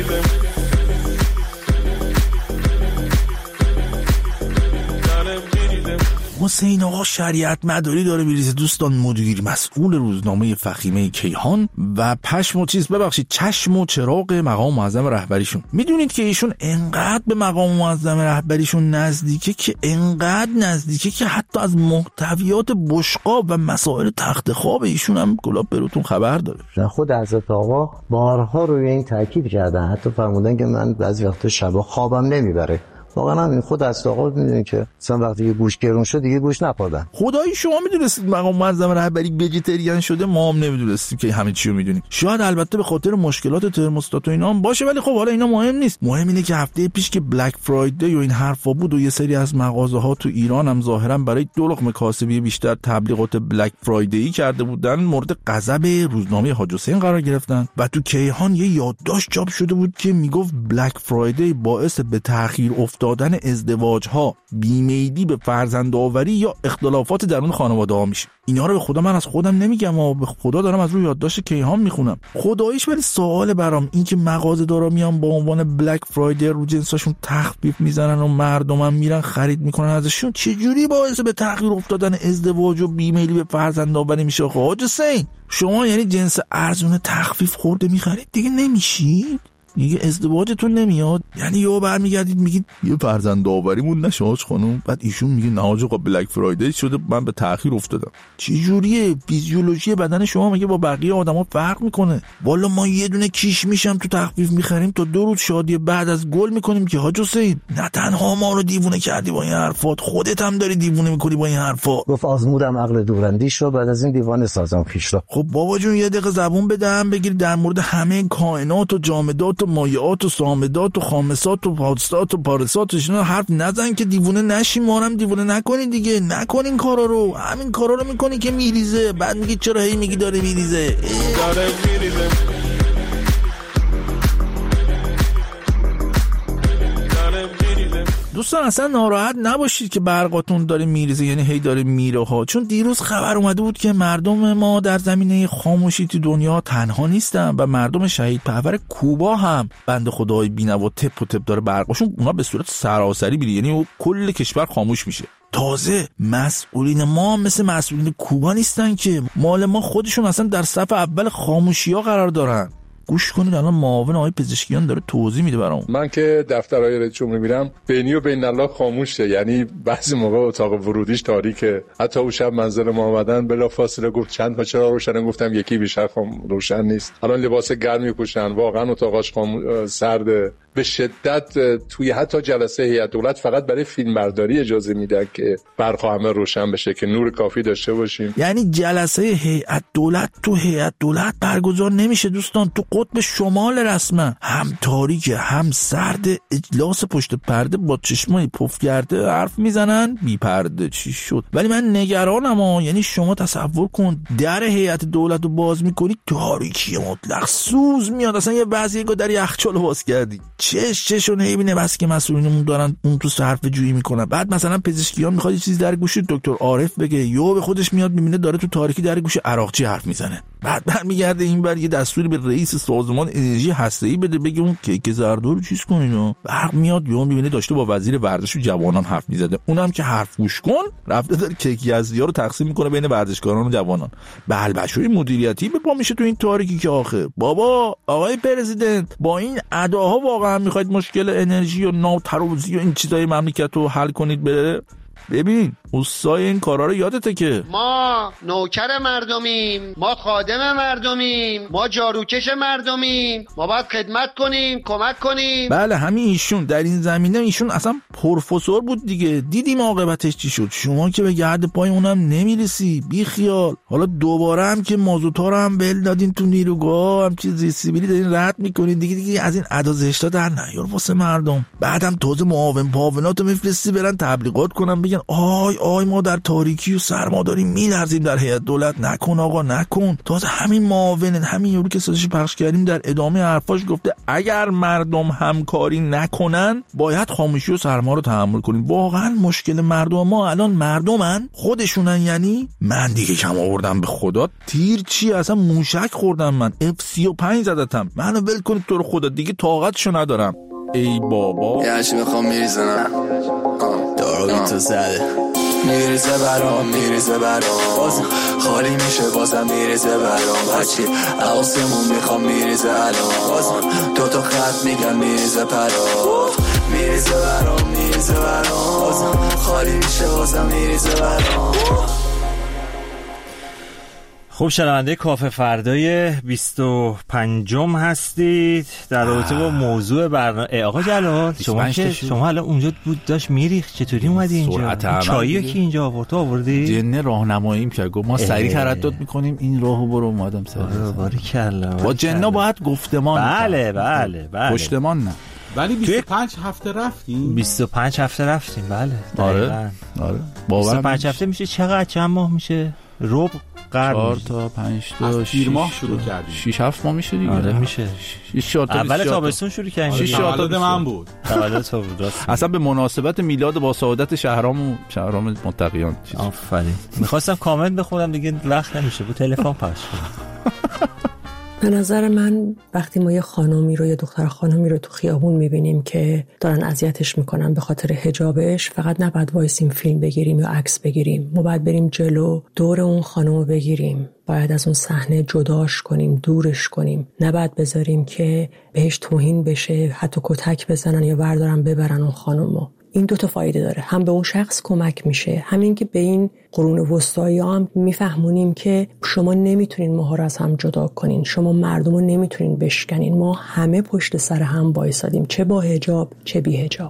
حسین آقا شریعت مداری داره میریزه دوستان، مدیر مسئول روزنامه فخیمه کیهان و چشم و چراغ مقام معظم رهبریشون. میدونید که ایشون انقدر به مقام معظم رهبریشون نزدیکه که حتی از محتویات بشقاب و مسائل تخت خواب ایشون هم گلاب بروتون خبر داره. خود حضرت آقا بارها روی این تاکید کردن، حتی فرمودن که من بعضی وقتا شبا خوابم نمیبره. واقعا همین خود از آقا میدونین که مثلا وقتی که گوش گرون شد دیگه گوش نخوردن. خدایی شما میدونستید مقام معظم رهبری ویژیتریان شده؟ ما هم نمیدونستیم که همه چی رو میدونیم. شاید البته به خاطر مشکلات ترموستات و اینا هم باشه، ولی خب حالا اینا مهم نیست. مهم اینه که هفته پیش که بلک فرایدی و این حرفا بود و یه سری از مغازه‌ها تو ایران هم ظاهرا برای 2 لقمه کاسبی بیشتر تبلیغات بلک فرایدی کرده بودن، مورد غضب روزنامه حاج حسین قرار گرفتن و تو کیهان یه یادداشت چاپ شده بود که میگفت بلک فرایدی باعث به تأخیر افتادن ازدواج‌ها، بیمیلی به فرزندآوری یا اختلافات درون خانواده‌ها میشه. اینا رو به خدا من از خودم نمیگم و به خدا دارم از روی یادداشت کیهان میخونم. خداییش ولی سوال برام این که مغازه‌دارا میان با عنوان بلک فرایدی رو جنساشون تخفیف میزنن و مردمم میرن خرید میکنن ازشون، چه جوری باعث به تغییر افتادن ازدواج و بیمیلی به فرزندآوری میشه؟ حاج حسین شما یعنی جنس ارزون تخفیف خورده میخرید دیگه نمیشید؟ میگه ازدواجتون نمیاد؟ یعنی یهو برمیگردید میگید یه فرزند داوریمون نشه حاج خانم. بعد ایشون میگه نه حاج آقا بلک فرایدی شده من به تأخیر افتادم. چه جوریه؟ فیزیولوژی بدن شما مگه با بقیه آدما فرق میکنه؟ والا ما یه دونه کیش میشم تو تخفیف میخریم تا 2 روز شادی بعد از گل میکنیم که حاج حسین نه تنها ما رو دیوونه کردی با این حرفات، خودت هم داری دیوونه میکنی با این حرفا. گفت آزمودم عقل دوراندیش رو بعد از این دیوانه سازم خیش رو. خب بابا جون یه دقیقه زبون بدم بگیر در مورد همه کائنات و جامدات و مایعات و صامدات و خامسات و پادسات و پارسات اینا حرف نزن که دیوونه نشی، ما هم دیوونه نکنی دیگه. نکنین کارا رو، همین کارا رو میکنی که میریزه. بعد میگی چرا هی میگی داره میریزه. دوستان اصلا ناراحت نباشید که برقاتون داره میریزه، یعنی هی داره میره ها، چون دیروز خبر اومده بود که مردم ما در زمینه خاموشی تو دنیا تنها نیستن و مردم شهید پرور کوبا هم بنده خدای بی‌نوا تپ و تپ داره برقاشون اونا به صورت سراسری میره، یعنی کل کشور خاموش میشه. تازه مسئولین ما مثل مسئولین کوبا نیستن که، مال ما خودشون اصلا در صف اول خاموشی‌ها قرار دارن. گوش کنید الان معاون آقای پزشکیان داره توضیح میده برام. من که دفترهای رئیس جمهور میرم بینی و بین الله خاموشه، یعنی بعضی موقع اتاق ورودیش تاریکه. حتی اون شب منزل ما اومدن بلافاصله گفت چند تا چراغ روشن، گفتم یکی بیشتر روشن نیست. الان لباس گرم میپوشن، واقعا اتاقاش سرده به شدت. توی حتی جلسه هیئت دولت فقط برای فیلمبرداری اجازه میدن که برق همه روشن بشه که نور کافی داشته باشیم. یعنی جلسه هیئت دولت تو هیئت دولت برگزار نمیشه دوستان، تو قطب شمال رسما هم تاریکه هم سرد. اجلاس پشت پرده با چشمای پف کرده حرف میزنن بی پرده. چی شد؟ ولی من نگرانم یعنی شما تصور کن در هیئت دولت رو باز میکنی تاریکی مطلق، سوز میاد. اصلا یه بعضی در یخچال باز کردی چششون نمیبینه بس که مسئولینمون دارن اون تو صرفه جویی میکنن. بعد مثلا پزشکیان میخواد یه چیز در گوش دکتر عارف بگه، یهو به خودش میاد میبینه داره تو تاریکی در گوش عراقچی حرف میزنه. بعد برمیگرده اینور یه دستوری به رئیس سازمان انرژی هسته‌ای بده بگه اون کیک زردو رو چیز کنین. برق میاد یهو میبینه داشته با وزیر ورزش و جوانان حرف میزده، اونم که حرف گوش کن رفته داره کیک یزدیا رو تقسیم میکنه بین ورزشکاران و جوانان. بلبشوی مدیریتی به پا میشه تو این تاریکی که آخه بابا آقای پرزیدنت با این اداها واقعا میخواید مشکل انرژی و ناوتروزی و این چیزای مملکت رو حل کنید؟ بره ببین اوستای این کارا رو یادته که ما نوکر مردمیم، ما خادم مردمیم، ما جاروکش مردمیم، ما باید خدمت کنیم، کمک کنیم. بله همین ایشون در این زمینه ایشون اصلا پروفسور بود دیگه. دیدیم عاقبتش چی شد. شما که به گرد پای اونم نمیرسی، بی خیال. حالا دوباره هم که مازوتا رو هم بل دادین تو نیروگاه، هم چیز سیبیلی دارین رد میکنین دیگه از این ادا زشتا در نیار واسه مردم. بعدم تازه معاون پاوناتو میفرستی برن تبلیغات کنن بگن آی ما در تاریکی و سرما داریم میلرزیم در هیئت دولت. نکن آقا نکن. تازه همین معاون همین یورو که صداش پخش کردیم در ادامه حرفاش گفته اگر مردم همکاری نکنن باید خاموشی و سرما رو تحمل کنیم. واقعا مشکل مردم ما الان مردمن خودشونن. یعنی من دیگه کم آوردم به خدا تیر چی اصلا موشک خوردم من F35 زدتم. منو ول کنید تو رو خدا دیگه طاقتشو ندارم. ای بابا یه هرچی میخوام میریزنم دارو تو زده میریزه برام باز خالی میشه بازم میریزه برام هرچی آسمون میخوام میریزه الان باز 2 خط میگم میریزه پرام میریزه برام باز خالی میشه بازم میریزه برام. خوب شنونده کافه فردای 25 هستید در رابطه با موضوع برنامه. آقا جلال شما الان اونجا بود داشت میریخت، چطوری اومدی اینجا؟ چایی کی اینجا آوردی؟ جنه راهنماییم کرد گفت ما سریع تردد میکنیم این راهو برو اومدم سریع. باریکلا. با جنه باید گفتمان. بله پشتمان نه. ولی 25 هفته رفتیم. 25 هفته رفتیم بله. آره 25 هفته میشه چند ماه میشه؟ ربع 4 تا 5 تا 6 ماه شروع کردیم. 6-7 ماه میشه دیگه. آره میشه. اول تابستون شروع کردیم. 6 تا من بود. تولد تو بود. اصلا به مناسبت میلاد با سعادت شهرام متقیان. آفرین. میخواستم کامنت بخونم دیگه وقت نمیشه، بود تلفن پخش کنم. به نظر من وقتی ما یه خانومی رو، یه دختر خانومی رو تو خیابون میبینیم که دارن اذیتش میکنن به خاطر حجابش، فقط نباید وایسیم فیلم بگیریم یا عکس بگیریم. ما باید بریم جلو، دور اون خانومو بگیریم، باید از اون صحنه جداش کنیم، دورش کنیم. نباید بذاریم که بهش توهین بشه، حتی کتک بزنن یا بردارن ببرن اون خانومو. این دو تا فایده داره، هم به اون شخص کمک میشه، همین که به این قرون وسطایی هم میفهمونیم که شما نمیتونین ماها رو از هم جدا کنین، شما مردم رو نمیتونین بشکنین، ما همه پشت سر هم وایسادیم، چه با حجاب چه بی حجاب.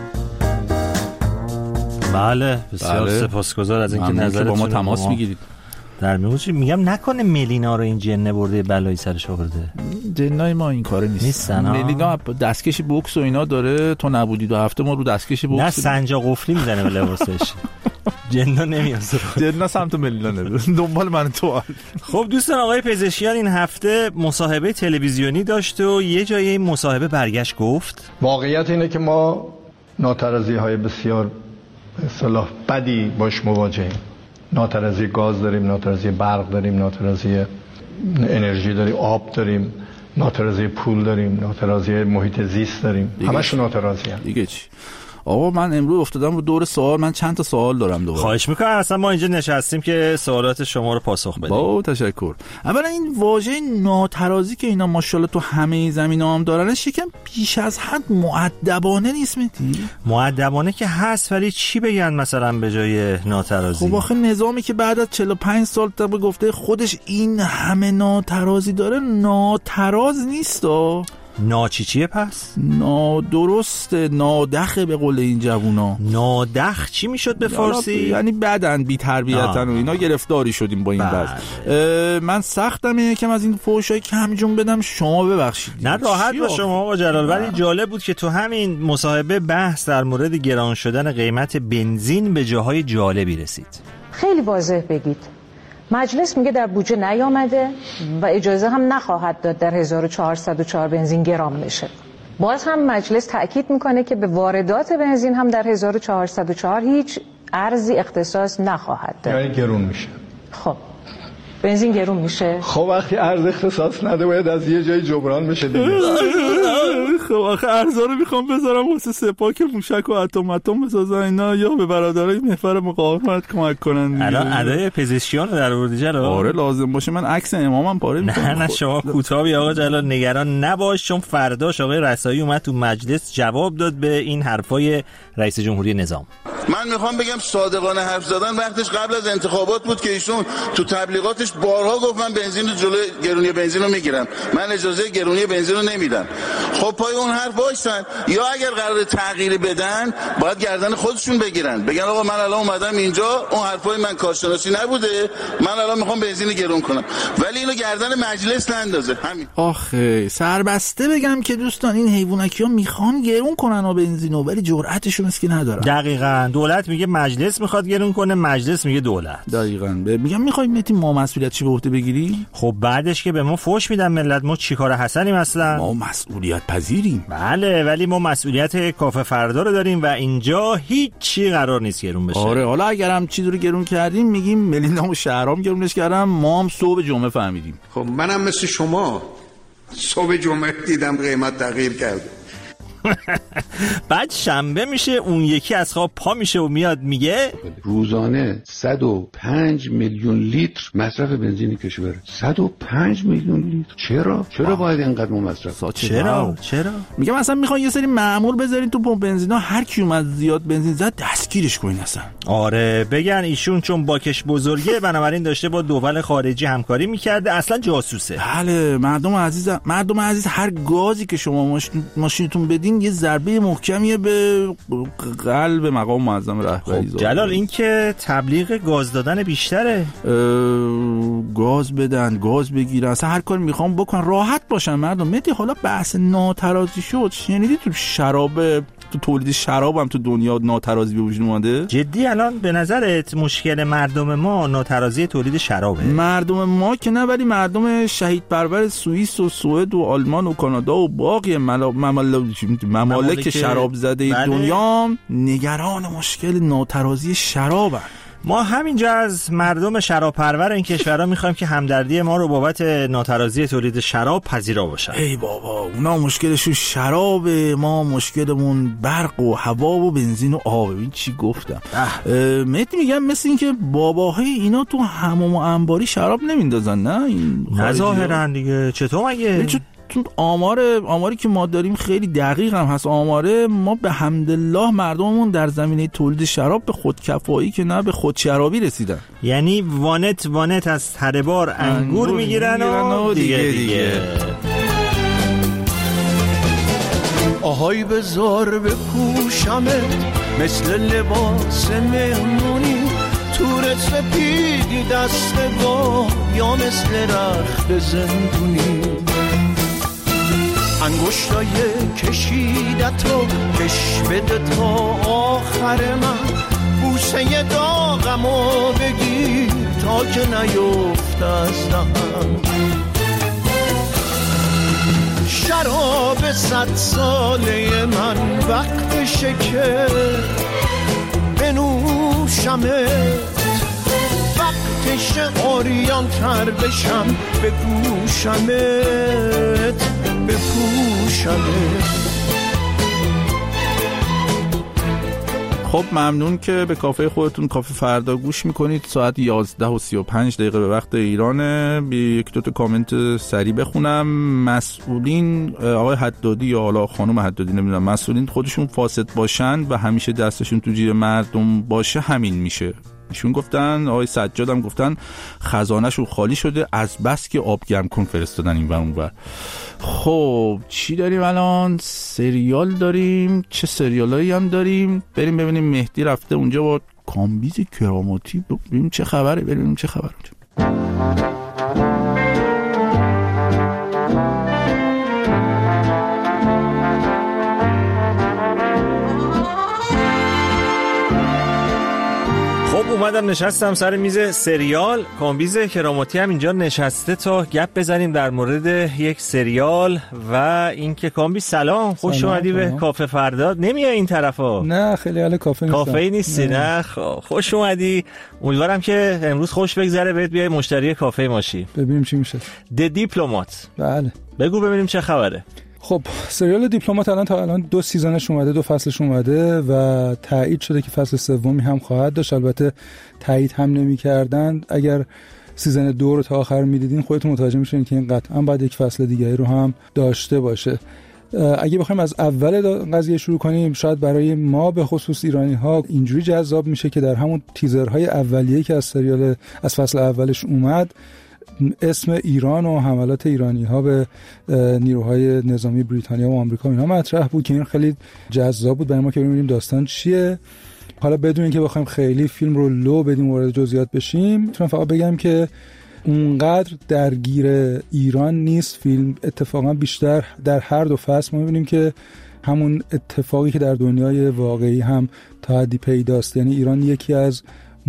بله بسیار سپاسگزار از اینکه نظرتون با ما تماس میگیرید. در میگم نکنه ملینا رو این جنه برده بلایی سرش آورده. جنای ما این کاره نیستن. ملینا دستکش بوکس و اینا داره، تو نبودی 2 هفته ما رو دستکش بوکس نه سنجا قفلی میزنه به لباسش. جنا نمیاد جنا سمت ملینا نمیره دنبال من تو. خب دوستان، آقای پزشکیان این هفته مصاحبه تلویزیونی داشت و یه جای این مصاحبه برگشت گفت واقعیت اینه که ما ناترازی‌های بسیار اصطلاح بدی باش مواجهیم. ناترازی گاز داریم، ناترازی برق داریم، ناترازی انرژی داریم، آب داریم، ناترازی پول داریم، ناترازی محیط زیست داریم، همشون ناترازی هم. دیگه چی؟ آقا من امروز افتادم رو دور سوال، من چند تا سوال دارم دوباره. خواهش میکنم، اصلا ما اینجا نشستیم که سوالات شما رو پاسخ بدیم. با تشکر. اولا این واژه ناترازی که اینا ماشاءالله تو همه زمینا هم دارنش یکم بیش از حد مؤدبانه نیست متی؟ مؤدبانه که هست، ولی چی بگن مثلا به جای ناترازی؟ خب آخه نظامی که بعد از 45 سال طبق گفته خودش این همه ناترازی داره، ناتراز نیستا. ناچیچیه پس؟ نادرسته، نادخه به قول این جوونا. نادخ چی میشد به فارسی؟ یعنی بدن، بی تربیتن و اینا گرفتاری شدیم با این وضع. من سختم یکم از این فحشای کم جون بدم، شما ببخشید. نه راحت باش شما آقا جلال، ولی جالب بود که تو همین مصاحبه بحث در مورد گران شدن قیمت بنزین به جاهای جالبی رسید. خیلی واضح بگید. مجلس میگه در بودجه نیامده و اجازه هم نخواهد داد در 1404 بنزین گران بشه. باز هم مجلس تأکید میکنه که به واردات بنزین هم در 1404 هیچ ارزی اختصاص نخواهد داد. یعنی گرون میشه. خب بنزین گرون میشه. خب وقتی ارز اختصاص نده باید از یه جای جبران بشه دیگه. خب آخه ارزا رو میخوام بذارم واسه سپاه که موشک و اتم بسازن اینا، یا به برادرای محور مقاومت کمک کنن. الان ادای پزشکیان رو در آوردی جلال؟ آره لازم باشه، من عکس امامم پاره میکنم. نه شما کوتاهی آقا جلال، نگران نباش، چون فرداش آقای رسایی اومد تو مجلس جواب داد به این حرفای رئیس جمهوری نظام. من میخوام بگم صادقانه حرف زدن وقتش قبل از انتخابات بود که ایشون تو تبلیغاتش بارها گفت من بنزین رو جلوی گرونی بنزین رو میگیرم، من اجازه گرونی بنزین رو نمیدم. خب پای اون حرف وایسن، یا اگر قرار تغییری بدن باید گردن خودشون بگیرن، بگن آقا من الان اومدم اینجا، اون حرفای من کارشناسی نبوده، من الان میخوام بنزین گرون کنم، ولی اینو گردن مجلس نندازه. همین. آخه سربسته بگم که دوستان این حیوانکی‌ها میخوان گرون کنن و بنزینو، ولی جرأتشون است که ندارن. دقیقاً دولت میگه مجلس میخواد گرون کنه، مجلس میگه دولت. دقیقاً. میگم میخوایم متی ما مسئولیت چی به عهده بگیری؟ خب بعدش که به ما فوش میدن ملت، ما چیکار حسنیم اصلا؟ ما مسئولیت پذیریم. بله، ولی ما مسئولیت کافه فردا رو داریم و اینجا هیچ چی قرار نیست گرون بشه. آره حالا اگرم چیزی رو گرون کردیم میگیم ملینا و شهرام گرونش کردن، ما هم صبح جمعه فهمیدیم. خب منم مثل شما صبح جمعه دیدم قیمت تغییر کرده. بعد شنبه میشه اون یکی از خواب پا میشه و میاد میگه روزانه 105 میلیون لیتر مصرف بنزین کشور. 105 میلیون لیتر. چرا باید اینقدر مصرف؟ چرا میگم اصلا میخوان یه سری مأمور بذارین تو پمپ بنزینا، هر کی اومد زیاد بنزین زد دستگیرش کنین اصلا. آره بگن ایشون چون باکش بزرگه بنابراین داشته با دول خارجی همکاری میکرده، اصلا جاسوسه. بله مردم عزیز هر گازی که شما ماشینتون بدین یه ضربه محکمیه به قلب مقام معظم رهبری. خب جلال این که تبلیغ گاز دادن بیشتره. گاز بدن، گاز بگیرن، اصلا هر کاری میخوام بکن، راحت باشن مردم. مدی حالا بحث ناترازی شد، شنیدی تو شراب، تو تولید شراب هم تو دنیا ناترازی به وجود اومده؟ جدی الان به نظرت مشکل مردم ما ناترازی تولید شرابه؟ مردم ما که نه، ولی مردم شهید پرور سوئیس و سوئد و آلمان و کانادا و باقی ممالک شراب زده دنیا نگران مشکل ناترازی شرابن. ما همینجا از مردم شراب پرور این کشورها میخوایم که همدردی ما رو بابت ناترازی تولید شراب پذیرا باشن. ای بابا، اونا مشکلشون شرابه، ما مشکلمون برق و هوا و بنزین و آب. این چی گفتم؟ مهدی میگم مثل این که باباهای اینا تو حمام و انباری شراب نمیندازن، نه؟ این ظاهرا دیگه. چطور مگه؟ آماری که ما داریم خیلی دقیق هم هست. آماره ما به حمدالله مردممون در زمینه تولید شراب به خودکفایی که نه به خودشرابی رسیدن. یعنی وانت از تره بار انگور میگیرن و دیگه. آهای بزار بپوشمت مثل لباس مهمونی، تور سپیدی دست با یا مثل رخت زندونی، انگشتای کشیدتو کش بده تا آخر من، بوسه داغمو بگیر تا که نیفت از دهن. شراب 100 ساله من وقتشه که بنوشمت، وقتشه عریان تر بشم بپوشمت. خب ممنون که به کافه خودتون کافه فردا گوش میکنید. ساعت 11:35 به وقت ایرانه. یک دوتا کامنت سریع بخونم. مسئولین، آقای حدادی یا حالا خانم حدادی نمیدونم، مسئولین خودشون فاسد باشن و همیشه دستشون تو جیب مردم باشه همین میشه. ایشون گفتن. آقای سجاد هم گفتن خزانه‌شون خالی شده از بس که آب گرم کن فرستادن این ور اون ور. خب چی داریم الان؟ سریال داریم. چه سریالایی هم داریم؟ بریم ببینیم. مهدی رفته اونجا با کامبیز کراماتی، ببینیم چه خبره. بریم چه خبره اونجا. اومدم نشستم سر میز سریال. کامبیز کراماتی هم اینجا نشسته تا گپ بزنیم در مورد یک سریال. و اینکه کامبیز سلام، خوش اومدی به کافه فردا. نمیای این طرفا؟ نه خیلی حال کافه نیستم. کافه نیستی؟ نه خوش اومدی. امیدوارم که امروز خوش بگذره، بهت بیای مشتری کافه ماشی. ببینیم چی میشه. د دیپلمات. بله بگو ببینیم چه خبره. خب سریال دیپلمات تا الان 2 سیزنش اومده، 2 فصلش اومده و تایید شده که فصل سومی هم خواهد داشت. البته تایید هم نمی‌کردن. اگر سیزن 2 رو تا آخر می‌دیدین خودتون متوجه می‌شین که این قطعاً باید یک فصل دیگه رو هم داشته باشه. اگه بخوایم از اول قضیه شروع کنیم، شاید برای ما به خصوص ایرانی‌ها اینجوری جذاب میشه که در همون تیزرهای اولیه که از سریال از فصل اولش اومد، اسم ایران و حملات ایرانی‌ها به نیروهای نظامی بریتانیا و آمریکا اینا مطرح بود که این خیلی جذاب بود برای ما که ببینیم داستان چیه. حالا بدون اینکه بخوایم خیلی فیلم رو لو بدیم وارد جزئیات بشیم، میتونم فقط بگم که اونقدر درگیر ایران نیست فیلم. اتفاقا بیشتر در هر 2 فصل ما می‌بینیم که همون اتفاقی که در دنیای واقعی هم تا حدی پیداست. یعنی ایران یکی از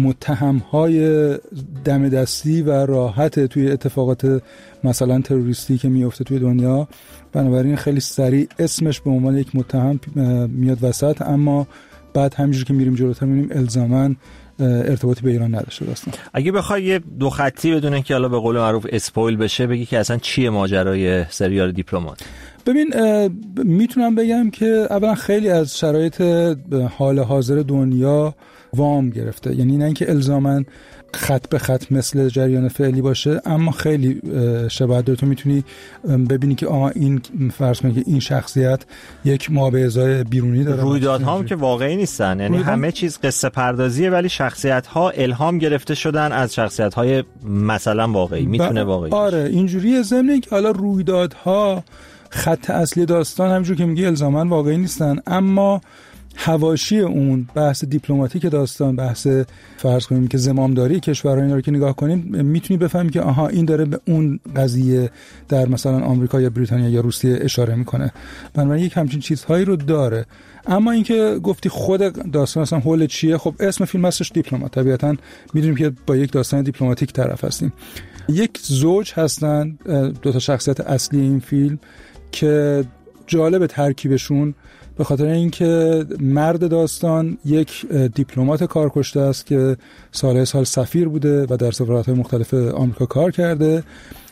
متهم‌های دم دستی و راحت توی اتفاقات مثلا تروریستی که میفته توی دنیا. بنابراین خیلی سریع اسمش به عنوان یک متهم میاد وسط، اما بعد همینجوری که میریم جلوتر میبینیم الزاماً ارتباطی به ایران نداشته باشه. اگه بخوای یه 2 خطی بدون که حالا به قول معروف اسپویل بشه بگی که اصلا چیه ماجرای سریال دیپلمات؟ ببین میتونم بگم که اولا خیلی از شرایط حال حاضر دنیا وام گرفته. یعنی نه اینکه الزاماً خط به خط مثل جریان فعلی باشه، اما خیلی شباهت داره. تو میتونی ببینی که این فرض کنی که این شخصیت یک مابعضای بیرونی داره. رویدادها هم که واقعی نیستن، یعنی همه چیز قصه پردازیه ولی شخصیت ها الهام گرفته شدن از شخصیت های مثلا واقعی. میتونه واقعی آره اینجوریه. ضمن که حالا رویدادها خط اصلی داستان همونجور که میگی الزاماً واقعی نیستن، اما حواشی اون بحث دیپلماتیک داستان، بحث فرض کنیم که زمامداری کشورها اینا رو که نگاه کنیم میتونی بفهمی که آها این داره به اون قضیه در مثلا آمریکا یا بریتانیا یا روسیه اشاره میکنه. بنابراین یک همچین چیزهایی رو داره. اما اینکه گفتی خود داستان اصلا حول چیه، خب اسم فیلم هستش دیپلمات. طبیعتاً میدونیم که با یک داستان دیپلماتیک طرف هستیم. یک زوج هستن، 2 تا شخصیت اصلی این فیلم که جالب ترکیبشون. به خاطر اینکه مرد داستان یک دیپلمات کارکشته است که سال سفیر بوده و در سفارت‌های مختلف آمریکا کار کرده.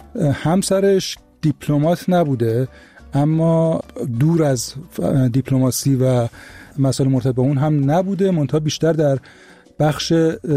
همسرش دیپلمات نبوده اما دور از دیپلماسی و مسائل مرتبط با اون هم نبوده، منتها بیشتر در بخش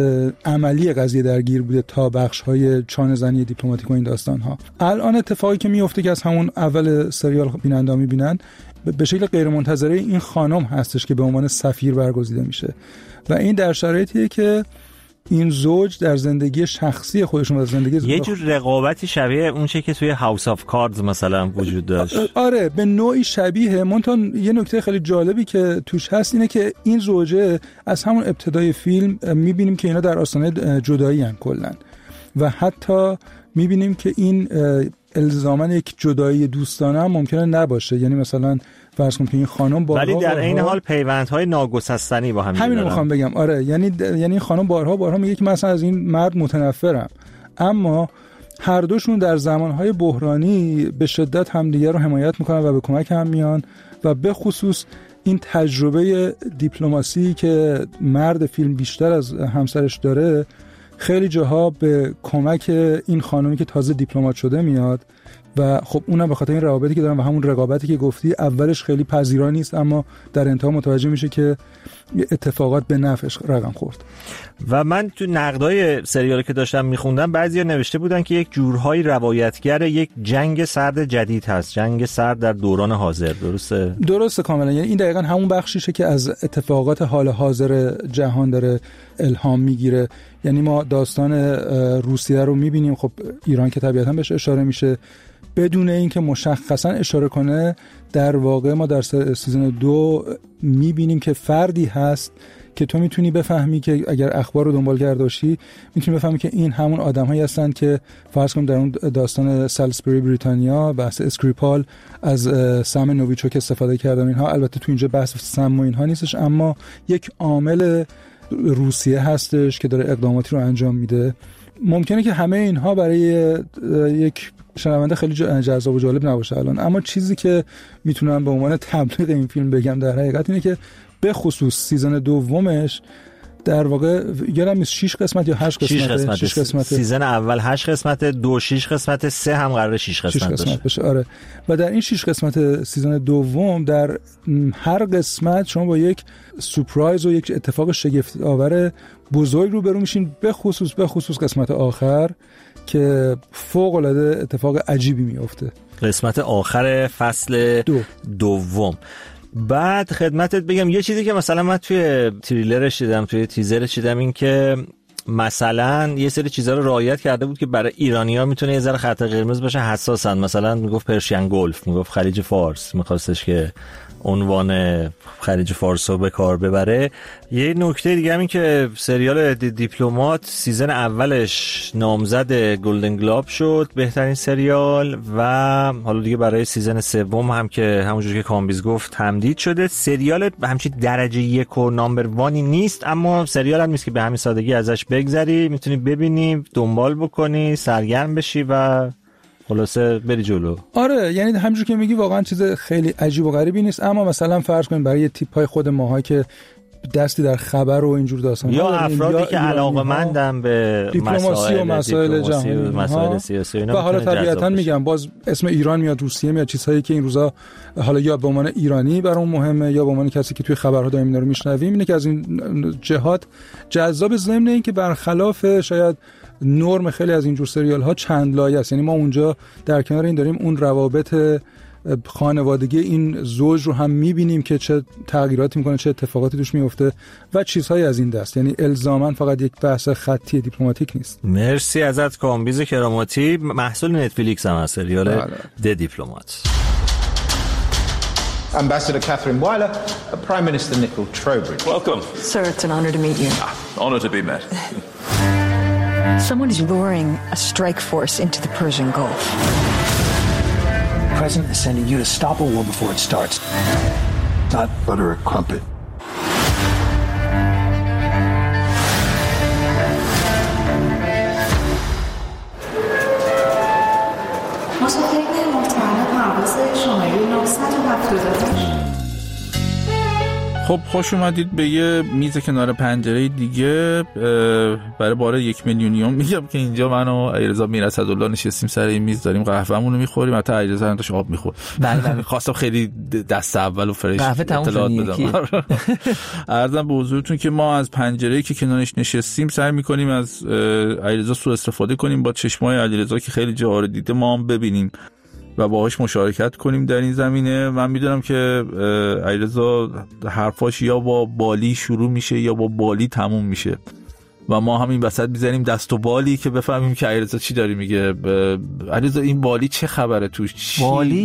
عملی قضیه درگیر بوده تا بخش‌های چانه‌زنی دیپلماتیک و این داستان‌ها. الان اتفاقی که میفته که از همون اول سریال بیننده می‌بینن به شکل غیرمنتظره این خانم هستش که به عنوان سفیر برگزیده میشه و این در شرایطیه که این زوج در زندگی شخصی خودشون و زندگی یه جور رقابتی شبیه اون چه که توی هاوس آف کاردز مثلا وجود داشت. آره به نوعی شبیه. منتها یه نکته خیلی جالبی که توش هست اینه که این زوجه از همون ابتدای فیلم میبینیم که اینا در آستانه جدایی هستن کلا و حتی میبینیم که این الزاماً یک جدایی دوستانه هم ممکنه نباشه. یعنی مثلا فرض کنیم که این خانم ولی در این حال پیوندهای ناگسستنی با هم همین رو میخوام بگم. آره یعنی این خانم بارها میگه که مثلا از این مرد متنفرم، اما هر دوشون در زمانهای بحرانی به شدت همدیگه رو حمایت میکنن و به کمک هم میان و به خصوص این تجربه دیپلماسی که مرد فیلم بیشتر از همسرش داره خیلی جاها به کمک این خانمی که تازه دیپلمات شده میاد و خب اونم به خاطر این روابطی که دارن و همون رقابتی که گفتی اولش خیلی پذیرا نیست اما در انتها متوجه میشه که اتفاقات به نفعش رقم خورد. و من تو نقدای سریالی که داشتم میخوندم بعضیا نوشته بودن که یک جورهای روایتگر یک جنگ سرد جدید هست، جنگ سرد در دوران حاضر. درسته کاملا. یعنی این دقیقاً همون بخشیشه که از اتفاقات حال حاضر جهان داره الهام میگیره. یعنی ما داستان روسیه رو میبینیم، خب ایران که طبیعتاً بهش اشاره میشه بدون اینکه مشخصاً اشاره کنه. در واقع ما در سیزن 2 میبینیم که فردی هست که تو میتونی بفهمی که اگر اخبار رو دنبال کرده باشی میتونی بفهمی که این همون آدم‌هایی هستن که فرض کنیم در اون داستان سالزبری بریتانیا بحث اسکریپال از سم نوویچوک استفاده کردن. اینها البته تو اینجا بحث سم و اینها نیستش، اما یک عامل روسیه هستش که داره اقداماتی رو انجام میده. ممکنه که همه اینها برای یک شنونده خیلی جذاب و جالب نباشه الان، اما چیزی که میتونم به عنوان تبلیغ این فیلم بگم در حقیقت اینه که به خصوص سیزن دومش در واقع یادم 6 قسمت یا 8 قسمت 6 قسمت سیزن اول 8 قسمت، 2 6 قسمت، 3 هم قراره 6 قسمت بشه. آره و در این 6 قسمت سیزن دوم در هر قسمت شما با یک سورپرایز و یک اتفاق شگفت آور بزرگ روبرو میشین، به خصوص قسمت آخر که فوق العاده اتفاق عجیبی میفته. قسمت آخر فصل دوم. بعد خدمتت بگم یه چیزی که مثلا من توی تریلرش دیدم، توی تیزرش دیدم، این که مثلا یه سری چیزا رو رعایت کرده بود که برای ایرانی‌ها میتونه یه ذره خط قرمز باشه، حساسن. مثلا میگفت پرشین گلف، میگفت خلیج فارس، میخواستش که عنوان خلیج فارس رو به کار ببره. یه نکته دیگه همین که سریال دیپلمات سیزن اولش نامزد گلدن گلوب شد بهترین سریال و حالا دیگه برای سیزن سوم هم که همونجوری که کامبیز گفت تمدید شده. سریال همچین درجه 1 و نامبر 1 نیست، اما سریال هم نیست که به همین سادگی ازش بگذری، میتونی ببینی، دنبال بکنی، سرگرم بشی و خلاصه بری جلو. آره یعنی همونجوری که میگی واقعا چیز خیلی عجیب و غریبی نیست، اما مثلا فرض کنیم برای تیپ‌های خود ماها که دستی در خبر و اینجور داستان یا افرادی که علاقه‌مندن به دیپلماسی و مسائل جهانی و مسائل سیاسی و حالا طبیعتاً میگم باز اسم ایران میاد، روسیه میاد، چیزهایی که این روزا حالا یا به عنوان ایرانی برام مهمه یا به عنوان کسی که توی خبرها دائم اینا رو میشنویم، اینه که از این جهات جذاب. ضمن این که برخلاف شاید نرم خیلی از اینجور سریال ها چند لایه است. یعنی ما اونجا در کنار این داریم اون روابط خانوادگی این زوج رو هم میبینیم که چه تغییراتی میکنه، چه اتفاقاتی توش میفته و چیزهایی از این دست. یعنی الزاماً فقط یک بحث خطی دیپلماتیک نیست. مرسی ازت کامبیز کراماتی. محصول نتفلیکس هم هست سریال د دیپلمات. Ambassador Catherine Weiler, Prime Minister Nicole Trowbridge. Welcome. Sir, it's an honor to meet you. Honor to be met. Someone is luring a strike force into the Persian Gulf. The president is sending you to stop a war before it starts. Not butter a crumpet. خب خوش اومدید به یه میز کنار پنجره دیگه. برای بار 1 میلیونیوم میگم که اینجا من و علیرضا میرصدالله نشستیم سر این میز، داریم قهوه‌مون رو میخوریم. حتی علیرضا هم داشت آب میخورد. بله خواستم خیلی دست اول و فرش اطلاعات بدم. عرضم به حضورتون که ما از پنجره‌ای که کنارش نشستیم سعی می‌کنیم از علیرضا سوء استفاده کنیم، با چشمای علیرضا که خیلی جا رو دیده ما هم ببینیم و باهاش مشارکت کنیم در این زمینه. من میدونم که علیرضا حرفاش یا با بالی شروع میشه یا با بالی تموم میشه و ما همین وسط میزنیم دست و بالی که بفهمیم که علیرضا چی داری میگه. علیرضا این بالی چه خبره توش؟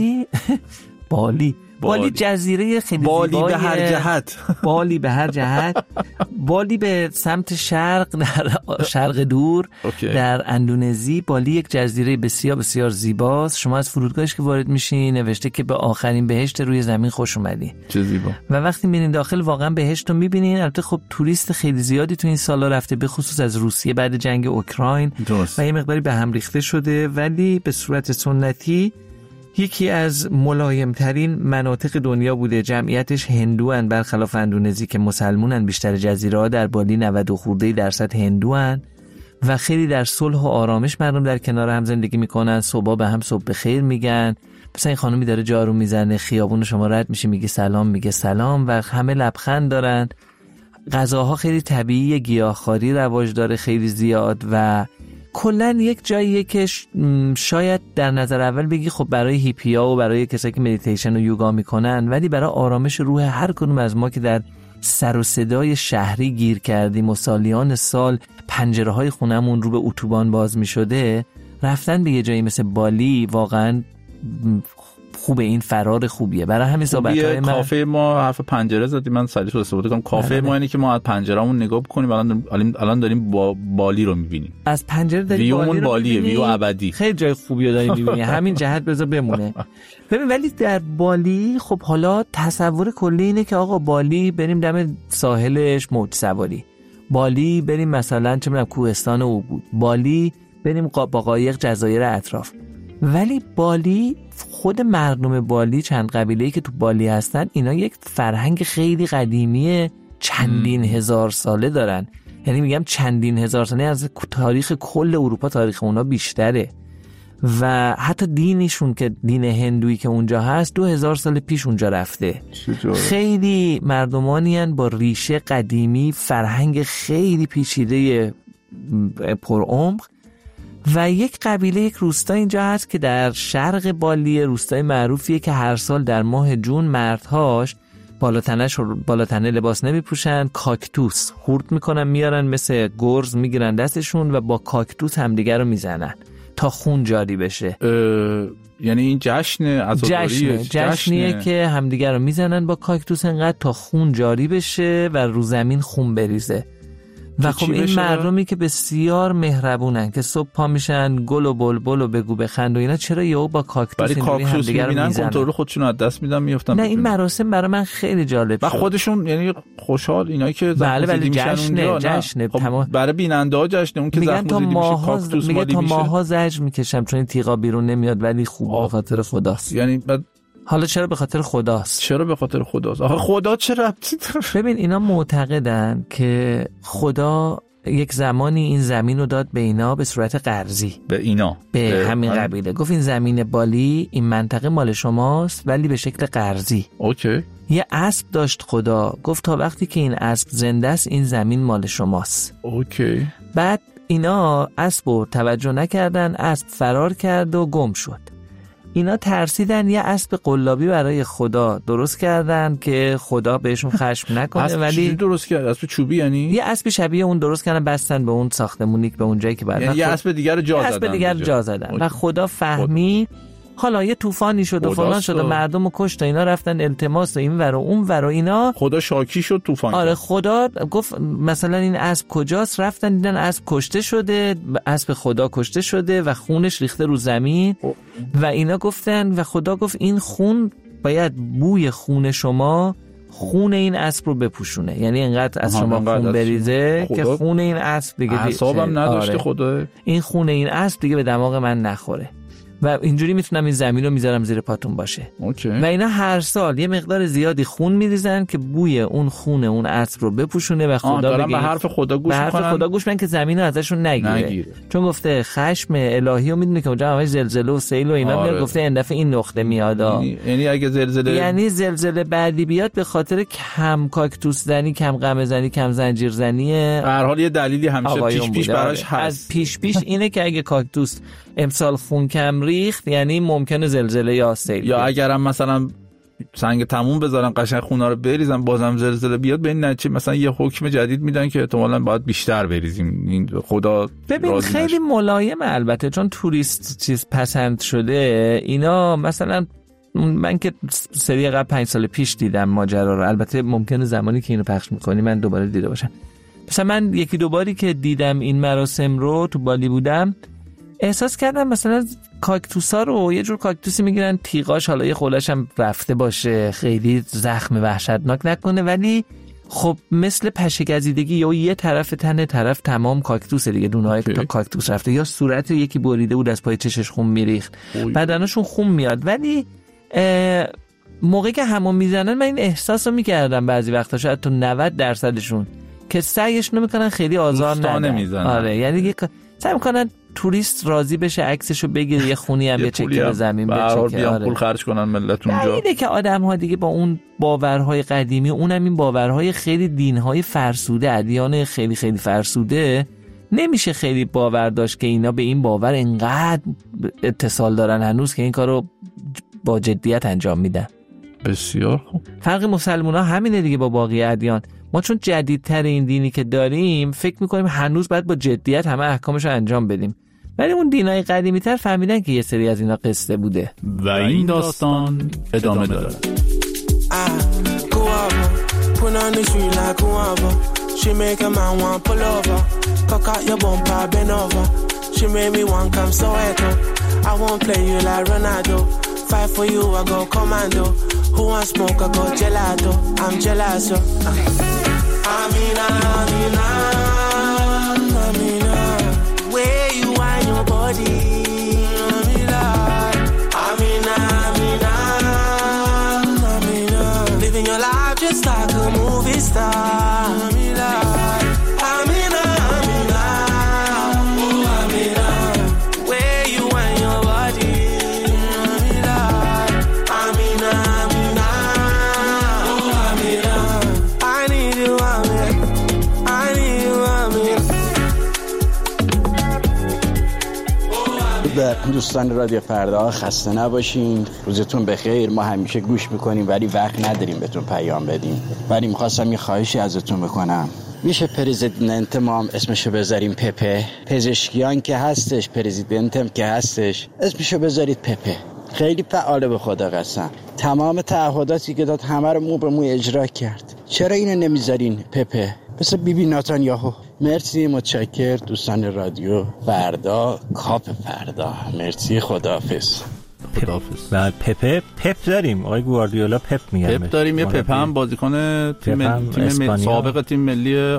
بالی جزیره خیلی بالی به هر جهت بالی به هر جهت بالی به سمت شرق، در شرق دور در اندونزی. بالی یک جزیره بسیار بسیار زیباست. شما از فرودگاهش که وارد میشین نوشته که به آخرین بهشت روی زمین خوش اومدی. چه زیبا. و وقتی میرین داخل واقعا بهشت رو میبینین. البته خب توریست خیلی زیادی تو این سالا رفته، به خصوص از روسیه بعد جنگ اوکراین و یه مقداری به هم ریخته شده، ولی به صورت سنتی یکی از ملایمترین مناطق دنیا بوده. جمعیتش هندوان، برخلاف اندونزی که مسلمونن. بیشتر جزیره ها در بالی 90% هندوان و خیلی در صلح و آرامش مردم در کنار هم زندگی میکنن. صبح به هم صبح بخیر میگن. مثلا این خانومی داره جارو میزنه، خیابون شما رد میشه میگه سلام و همه لبخند دارن. غذاها خیلی طبیعی، گیاهخواری رواج داره خیلی زیاد و کلا یک جاییه که شاید در نظر اول بگی خب برای هیپیا و برای کسایی که مدیتیشن و یوگا میکنن، ولی برای آرامش روح هر کدوم از ما که در سر و صدای شهری گیر کردیم و سالیان سال پنجره های خونمون رو به اتوبان باز میشده، رفتن به یه جایی مثل بالی واقعا خوبه. این فرار خوبیه. برای همین صحبت‌های من کافه ما حرف پنجره زدیم، من سریع استفاده کنم. کافه ما اینه که ما از پنجره‌مون نگاه بکنیم. الان داریم بالی رو می‌بینیم. از پنجره داریم ویومون بالیه، ویو ابدی. خیلی جای خوبی رو داریم می‌بینیم. همین جهت بذار بمونه. ببین ولی در بالی خب حالا تصور کلی اینه که آقا بالی بریم دم ساحلش موج سواری، بالی بریم مثلا چه می‌دونم کوهستان عبور، بالی بریم با قایق جزایر اطراف. ولی بالی، خود مردم بالی، چند قبیله‌ای که تو بالی هستن، اینا یک فرهنگ خیلی قدیمی چندین هزار ساله دارن. یعنی میگم چندین هزار ساله، از تاریخ کل اروپا تاریخ اونا بیشتره و حتی دینشون که دین هندویی که اونجا هست 2000 سال پیش اونجا رفته. خیلی مردمانی هن با ریشه قدیمی، فرهنگ خیلی پیچیده پرعمق و یک قبیله، یک روستا اینجا هست که در شرق بالی، روستای معروفیه که هر سال در ماه جون مردهاش بالاتنه لباس نمی پوشن، کاکتوس خورد میکنن میارن مثل گرز میگیرن دستشون و با کاکتوس همدیگر رو میزنن تا خون جاری بشه. یعنی این جشنیه که همدیگر رو میزنن با کاکتوس انقدر تا خون جاری بشه و رو زمین خون بریزه. و خب این مردمی که بسیار مهربونن که صبح پا میشن گل و بلبل و بگو بخند و اینا، چرا یهو با کاکتوس اینجوری همدیگه رو میزنن؟ کنترل خودشون از دست میدن میافتن. نه این مراسم برای من خیلی جالب شد و خودشون یعنی خوشحال، اینایی که بله جشن خب برای بیننده ها جشن، اون که میگن تا ماها زجر میکشم چون این تیغا بیرون نمیاد، ولی خوب به خاطر خداست. یعنی حالا چرا به خاطر خداست؟ چرا به خاطر خداست؟ آخه خدا چه ربطی داره؟ ببین اینا معتقدن که خدا یک زمانی این زمین رو داد به اینا به صورت قرضی. به همین قبیله گفت این زمین بالی، این منطقه مال شماست ولی به شکل قرضی. اوکی. یه اسب داشت خدا، گفت تا وقتی که این اسب زنده است این زمین مال شماست. اوکی. بعد اینا اسبو توجه نکردن، اسب فرار کرد و گم شد. اینا ترسیدن یه اسب قلابی برای خدا درست کردن که خدا بهشون خشم نکنه. ولی درست کرد اسب چوبی، یعنی یه اسب شبیه اون درست کردن، بستن به اون ساختمونی به اون جایی که بعد، یعنی یه اسب دیگر رو جا زدن. و خدا فهمید. حالا یه طوفانی شد و فلان شد و مردم رو کشت، اینا رفتن التماس این ور و اون ور و اینا. خدا شاکی شد طوفان. آره خدا گفت مثلا این اسب کجاست، رفتن دیدن اسب کشته شده، اسب خدا کشته شده و خونش ریخته رو زمین و اینا گفتن و خدا گفت این خون باید بوی خون شما خون این اسب رو بپوشونه، یعنی اینقدر از شما خون بریزه که خون این اسب دیگه حسابم نداشته. آره. خدا این خون این اسب دیگه به دماغ من نخوره. و اینجوری میتونم این زمین رو میذارم زیر پاتون باشه. و اینا هر سال یه مقدار زیادی خون میریزن که بوی اون خون اون عطر رو بپوشونه و خدا بگه به حرف خدا گوش میکنن، به حرف خدا گوش میکنن که زمین رو ازشون نگیره. چون گفته خشم الهی رو میدونه که اونجا همش زلزله و سیل و اینا میاد. گفته این دفعه این نقطه میاد. یعنی اگه زلزله بعدی بیاد به خاطر کم کاکتوس زنی، کم قمه زنی، کم زنجیر زنی، به هر حال یه دلیلی همیشه پیش براش هست. از پیش اینه که اگه کاکتوس امسال خون کم ریخت یعنی ممکنه زلزله یا سیل، یا اگرم مثلا سنگ تموم بذارن قشنگ خونا رو بریزن بازم زلزله بیاد، به این نتیجه مثلا یه حکم جدید میدن که احتمالاً باید بیشتر بریزیم. این خدا ببین خیلی ملایمه البته، چون توریست چیز پسند شده اینا. مثلا من که سری قبل 5 سال پیش دیدم ماجرا رو، البته ممکنه زمانی که اینو پخش میکنی من دوباره دیده باشم. مثلا من یکی دو باری که دیدم این مراسم رو تو بالی بودم احساس کردم مثلا کاکتوسا رو یه جور کاکتوسی میگیرن تیغاش حالا یه خولش هم رفته باشه، خیلی زخم وحشتناک نکنه، ولی خب مثل پشه گزیدگی یا یه طرف تنه طرف تمام کاکتوسه دیگه، دونه‌های کاکتوس رفته، یا صورت یکی بریده بود از پای چشش خون میریخت، بدنشون خون میاد. ولی موقعی که همون میزنن من این احساس رو میکردم بعضی وقتا شاید تو 90%شون که سعیش نمیکنن خیلی آزار ندن. آره یعنی سعی میکنن توریست راضی بشه عکسشو بگیره، یه خونی هم یه چکه زمین بچکه، آره پول خرج کنن ملت اونجا. اینه که آدم‌ها دیگه با اون باورهای قدیمی، اونم این باورهای خیلی دینهای فرسوده، ادیان خیلی خیلی فرسوده، نمیشه خیلی باور داشت که اینا به این باور انقدر اتصال دارن هنوز که این کارو با جدیت انجام میدن. بسیار خوب. فرق مسلمان‌ها همینه دیگه با باقی ادیان. ما چون جدیدتر این دینی که داریم فکر میکنیم هنوز باید با جدیت همه احکامش رو انجام بدیم، ولی اون دینای قدیمی تر فهمیدن که یه سری از اینا قصه بوده و این داستان ادامه داره. Fight for you, I go commando. Who want smoke, I go gelato. I'm jealous, yo. Amina, Amina, Amina. Where you are, your body. Amina, Amina, Amina, Amina. Living your life just like a movie star. Amina, Amina, Amina, oh Amina. Where you are, your body. دوستان رادیو فردا خسته نباشین، روزتون بخیر. ما همیشه گوش میکنیم ولی وقت نداریم بهتون پیام بدیم، ولی میخواستم یه خواهشی ازتون بکنم. میشه پرزیدنت ما هم اسمشو بذاریم پپه؟ پزشکیان که هستش، پرزیدنتم که هستش، اسمشو بذارید پپه. خیلی فعاله به خدا قسم، تمام تعهداتی که داد همه رو مو به مو اجرا کرد. چرا اینو نمیذارین پپه؟ مثل بیبی ناتانیاهو. مرسی، متشکر دوستان رادیو فردا، کاپ فردا. مرسی، خداحافظ. و پپ داریم، آقای گواردیولا پپ میگن. پپ داریم، یه پپ هم بازیکن تیم سابق تیم ملی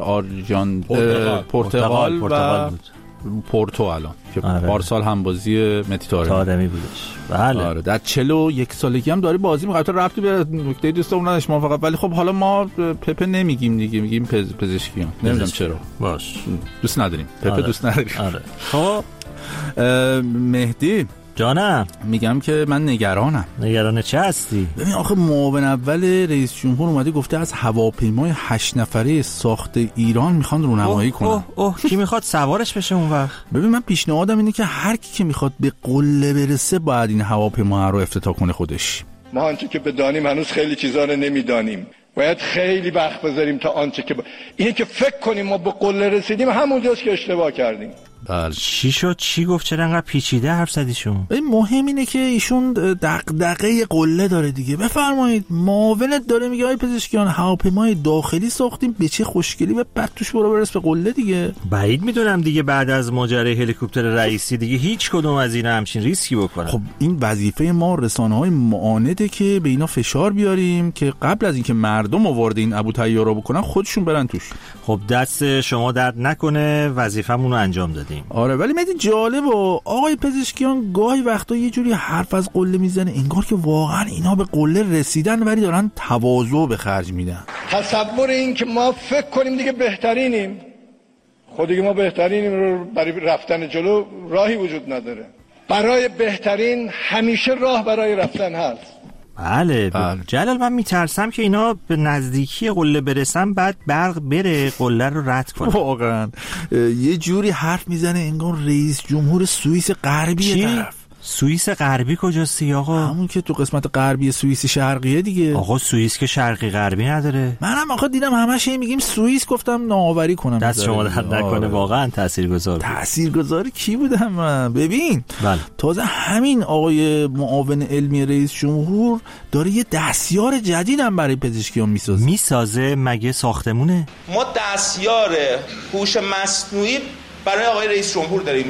پرتغال و پورتو الان که پارسال هم بازی متی طارمی بودش. بله. آره در 41 سالگی هم داره بازی می‌کنه. البته ربطی به نکته دوستمون نداشت ما فقط، ولی خب حالا ما پپ نمیگیم دیگه، میگیم پزشکیان. نمیدونم چرا. باش. دوست نداریم. پپ دوست نداریم. آره. خب مهدی جانم، میگم که من نگرانم. نگران چه هستی؟ ببین آخه معاون اول رئیس جمهور اومده گفته از هواپیمای 8 نفره ساخت ایران میخوان رونمایی کنن. کی میخواد سوارش بشه اون وقت؟ ببین من پیشنهادم اینه که هر کی که میخواد به قله برسه باید این هواپیما رو افتتاح کنه خودش. ما آنچه که بدانیم هنوز خیلی چیزا رو نمیدانیم. باید خیلی وقت بذاریم تا آنچه که اینه که فکر کنیم ما به قله رسیدیم، همونجاست که اشتباه کردیم. بله. چی شد؟ چی گفت؟ چرا انقدر پیچیده حرف زدیشون؟ مهم اینه که ایشون دغدغه قله داره دیگه. بفرمایید، معاونت داره میگه آی پزشکیان هواپیمای داخلی ساختیم، به چه خوشگلی، و بعد توش برو برس به قله دیگه. بعید میدونم دیگه بعد از ماجرای هلیکوپتر رئیسی دیگه هیچ کدوم از اینا همچین ریسکی بکنن. خب این وظیفه ما رسانه‌های معانده که به اینا فشار بیاریم که قبل از اینکه مردم وارد این ابوطیارا بکنن خودشون برن توش. خب دست شما درد نکنه، وظیفه‌مون رو انجام دادیم. کردیم. آره ولی مدی جالب و آقای پزشکیان گاهی وقتا یه جوری حرف از قله میزنه انگار که واقعا اینا به قله رسیدن ولی دارن تواضع به خرج میدن. تصور این که ما فکر کنیم دیگه بهترینیم، خود دیگه ما بهترینیم رو برای رفتن جلو راهی وجود نداره. برای بهترین همیشه راه برای رفتن هست. بله. جلال من میترسم که اینا به نزدیکی قله برسن بعد برق بره قله رو رد کنه. واقعا یه جوری حرف میزنه انگار رئیس جمهور سوئیس غربی طرف. سوئیس غربی کجاستی آقا؟ همون که تو قسمت غربی سوئیس شرقیه دیگه. آقا سوئیس که شرقی غربی نداره. منم آقا دیدم همش میگیم سوئیس، گفتم نوآوری کنم. دست شما درد نکنه، واقعا تاثیرگذار کی بودم من؟ ببین تازه همین آقای معاون علمی رئیس جمهور داره یه دستیار جدیدم برای پزشکیان میسازه. مگه ساختمونه؟ ما دستیار هوش مصنوعی برای آقای رئیس جمهور داریم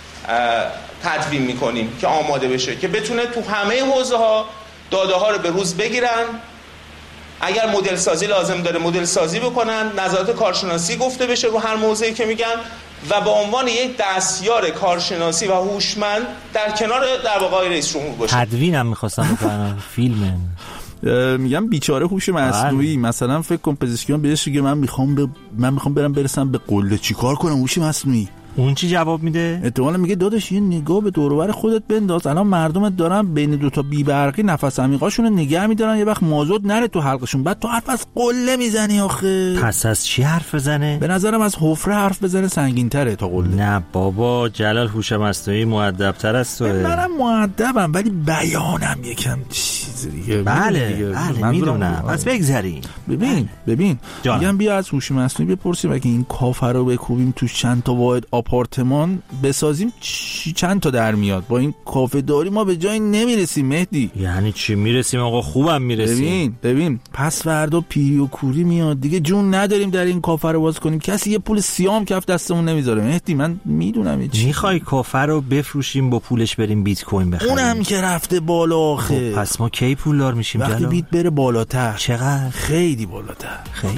تدوین میکنیم که آماده بشه که بتونه تو همه حوزه ها داده ها رو به روز بگیرن، اگر مدل سازی لازم داره مدل سازی بکنن، نظرات کارشناسی گفته بشه رو هر موضوعی که میگن و به عنوان یک دستیار کارشناسی و هوشمند در کنار در واقع آقای رئیس جمهور باشه. تدوینم می‌خواستم بکنم فیلم. میگم بیچاره هوش مصنوعی. مثلا فکر کن پزشکیان بهش میگه من میخوام برسم به قله، چیکار کنم هوش مصنوعی؟ اون چی جواب میده؟ احتمالاً میگه داداش یه نگاه به دور و بر خودت بنداز، الان مردمت دارن بین دو تا بی برقی نفس عمیقاشون رو نگه میدارن، یه وقت مازوت نره تو حلقشون، بعد تو حرف از قله میزنی آخه. پس از چی حرف بزنه؟ به نظرم از حفره حرف بزنه سنگین‌تره تا قله. نه بابا جلال هوش مصنوعی مؤدب‌تر از توئه. منم مؤدبم ولی بیانم یکم چیز دیگه. بله میدونم. پس بگذریم. ببین میگم بیا از هوش مصنوعی بپرسیم اگه این کافه رو بکوبیم تو چند تا واحد آپارتمان بسازیم چند تا در میاد؟ با این کافه داری ما به جایی نمیرسیم مهدی. یعنی چی میرسیم آقا؟ خوبم میرسیم. ببین پس فردا پیری و کوری میاد دیگه، جون نداریم در این کافه رو باز کنیم، کسی یه پول سیام کف دستمون نمیذاره مهدی. من میدونم چی میخوای کافه رو بفروشیم با پولش بریم بیت کوین بخریم؟ اونم که رفته بالا آخه. پس ما کی پولدار میشیم وقتی جلو؟ بیت بره بالاتر. چقدر؟ خیلی بالاتر. خیلی.